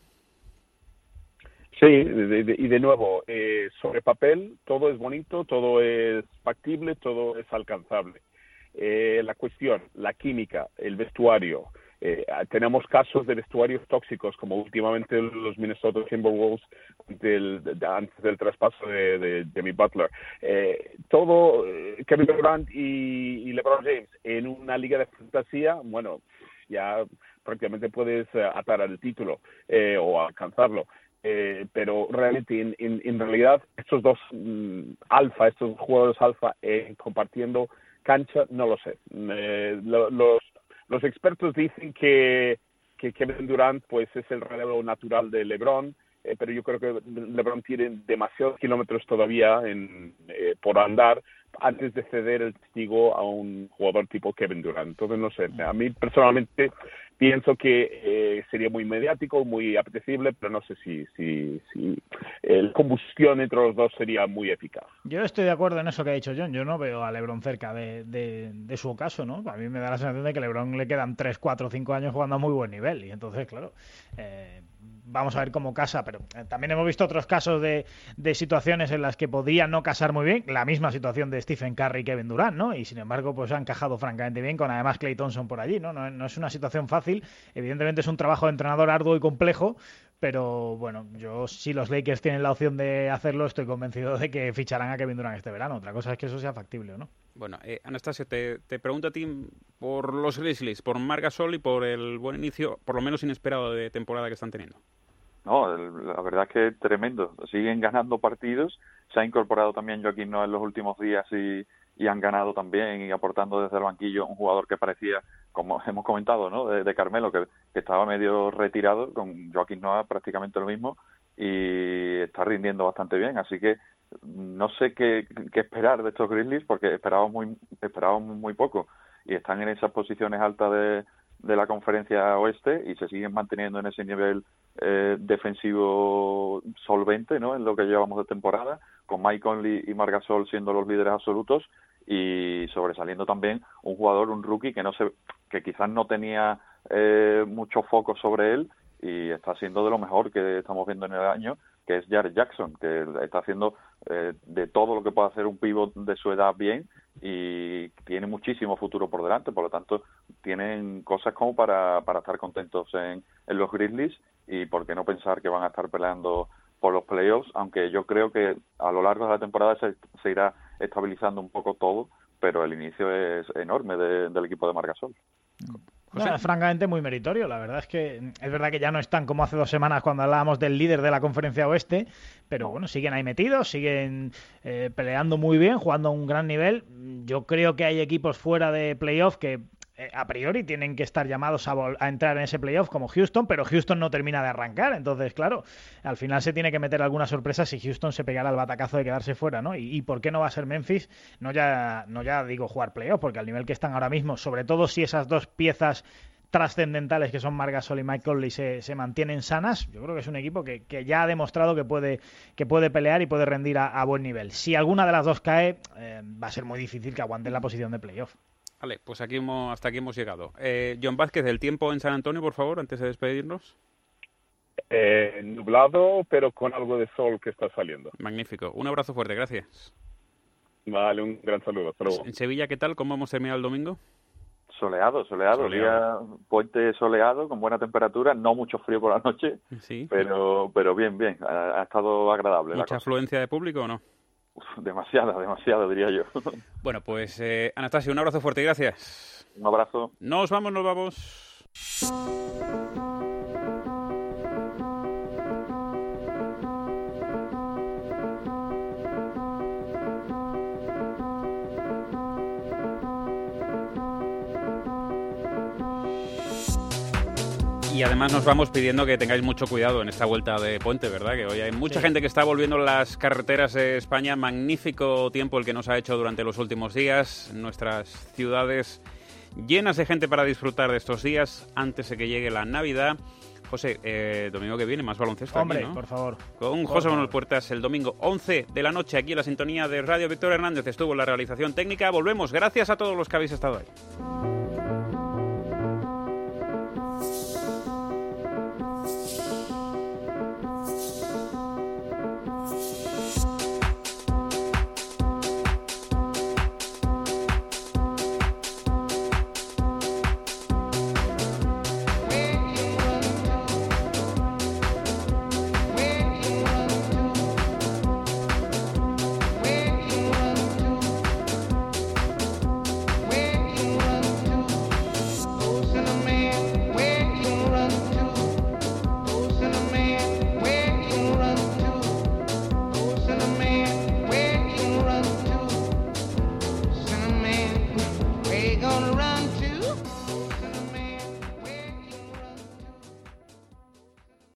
Sí, de, de, y de nuevo, eh, sobre papel todo es bonito, todo es factible, todo es alcanzable. Eh, la cuestión, la química, el vestuario. Eh, tenemos casos de vestuarios tóxicos, como últimamente los Minnesota Timberwolves del, de, antes del traspaso de, de Jimmy Butler. Eh, todo, eh, Kevin Durant y, y LeBron James en una liga de fantasía, bueno, ya prácticamente puedes uh, atar al título eh, o alcanzarlo. Eh, pero realmente, en, en, en realidad, estos dos mm, alfa, estos jugadores alfa eh, compartiendo cancha, no lo sé. Eh, lo, los Los expertos dicen que, que Kevin Durant pues es el relevo natural de LeBron, eh, pero yo creo que LeBron tiene demasiados kilómetros todavía en, eh, por andar antes de ceder el testigo a un jugador tipo Kevin Durant. Entonces, no sé, a mí personalmente pienso que eh, sería muy mediático, muy apetecible, pero no sé si, si, si la combustión entre los dos sería muy eficaz. Yo estoy de acuerdo en eso que ha dicho John. Yo no veo a LeBron cerca de, de, de su ocaso, ¿no? A mí me da la sensación de que a LeBron le quedan tres, cuatro, cinco años jugando a muy buen nivel. Y entonces, claro, eh, vamos a ver cómo casa. Pero eh, también hemos visto otros casos de, de situaciones en las que podía no casar muy bien. La misma situación de Stephen Curry y Kevin Durant, ¿no? Y sin embargo, pues han encajado francamente bien, con además Klay Thompson por allí, ¿no? No, no es una situación fácil. Evidentemente es un trabajo de entrenador arduo y complejo, pero bueno, yo si los Lakers tienen la opción de hacerlo, estoy convencido de que ficharán a Kevin Durant este verano. Otra cosa es que eso sea factible o no. Bueno, eh, Anastasio, te, te pregunto a ti por los Grizzlies, por Marc Gasol y por el buen inicio, por lo menos inesperado, de temporada que están teniendo. No, la verdad es que tremendo. Siguen ganando partidos. Se ha incorporado también Joaquín Noah en los últimos días y, y han ganado también, y aportando desde el banquillo un jugador que parecía, como hemos comentado, ¿no? De, de Carmelo, que, que estaba medio retirado, con Joaquín Noah prácticamente lo mismo, y está rindiendo bastante bien. Así que no sé qué, qué esperar de estos Grizzlies, porque esperábamos muy, esperábamos muy poco, y están en esas posiciones altas de, de la conferencia oeste y se siguen manteniendo en ese nivel eh, defensivo solvente, ¿no? En lo que llevamos de temporada, con Mike Conley y Marc Gasol siendo los líderes absolutos, y sobresaliendo también un jugador, un rookie que no se, que quizás no tenía eh, mucho foco sobre él, y está siendo de lo mejor que estamos viendo en el año, que es Jaren Jackson, que está haciendo eh, de todo lo que puede hacer un pívot de su edad bien, y tiene muchísimo futuro por delante. Por lo tanto, tienen cosas como para, para estar contentos en, en los Grizzlies, y por qué no pensar que van a estar peleando por los playoffs, aunque yo creo que a lo largo de la temporada se, se irá estabilizando un poco todo, pero el inicio es enorme de, del equipo de Marc Gasol. No, es francamente muy meritorio. La verdad es que es verdad que ya no están como hace dos semanas cuando hablábamos del líder de la conferencia oeste, pero bueno, siguen ahí metidos, siguen eh, peleando muy bien, jugando a un gran nivel. Yo creo que hay equipos fuera de playoff que eh, a priori tienen que estar llamados a, a entrar en ese playoff, como Houston, pero Houston no termina de arrancar. Entonces, claro, al final se tiene que meter alguna sorpresa si Houston se pegara el batacazo de quedarse fuera, ¿no? Y, y ¿por qué no va a ser Memphis? No ya, no ya digo jugar playoff, porque al nivel que están ahora mismo, sobre todo si esas dos piezas trascendentales que son Marc Gasol y Mike Conley se, se mantienen sanas, yo creo que es un equipo que, que ya ha demostrado que puede, que puede pelear y puede rendir a, a buen nivel. Si alguna de las dos cae, eh, va a ser muy difícil que aguanten la posición de playoff. Vale, pues aquí hemos, hasta aquí hemos llegado. Eh, John Vázquez, el tiempo en San Antonio, por favor, antes de despedirnos. Eh, nublado, pero con algo de sol que está saliendo. Magnífico. Un abrazo fuerte, gracias. Vale, un gran saludo. Hasta luego. En Sevilla, ¿qué tal? ¿Cómo hemos terminado el domingo? Soleado, soleado, soleado. Día puente soleado, con buena temperatura, no mucho frío por la noche, sí, pero pero bien, bien, ha, ha estado agradable. ¿Mucha afluencia de público o no? Uf, demasiada, demasiada, diría yo. Bueno, pues eh, Anastasio, un abrazo fuerte y gracias. Un abrazo. Nos vamos, nos vamos. Y además nos vamos pidiendo que tengáis mucho cuidado en esta vuelta de puente, ¿verdad? Que hoy hay mucha sí. gente que está volviendo a las carreteras de España. Magnífico tiempo el que nos ha hecho durante los últimos días. Nuestras ciudades llenas de gente para disfrutar de estos días antes de que llegue la Navidad. José, eh, domingo que viene, más baloncesto. Hombre, aquí, ¿no? por favor. Con por José favor. Manuel Puertas el domingo once de la noche aquí en la sintonía de Radio. Víctor Hernández estuvo en la realización técnica. Volvemos. Gracias a todos los que habéis estado ahí.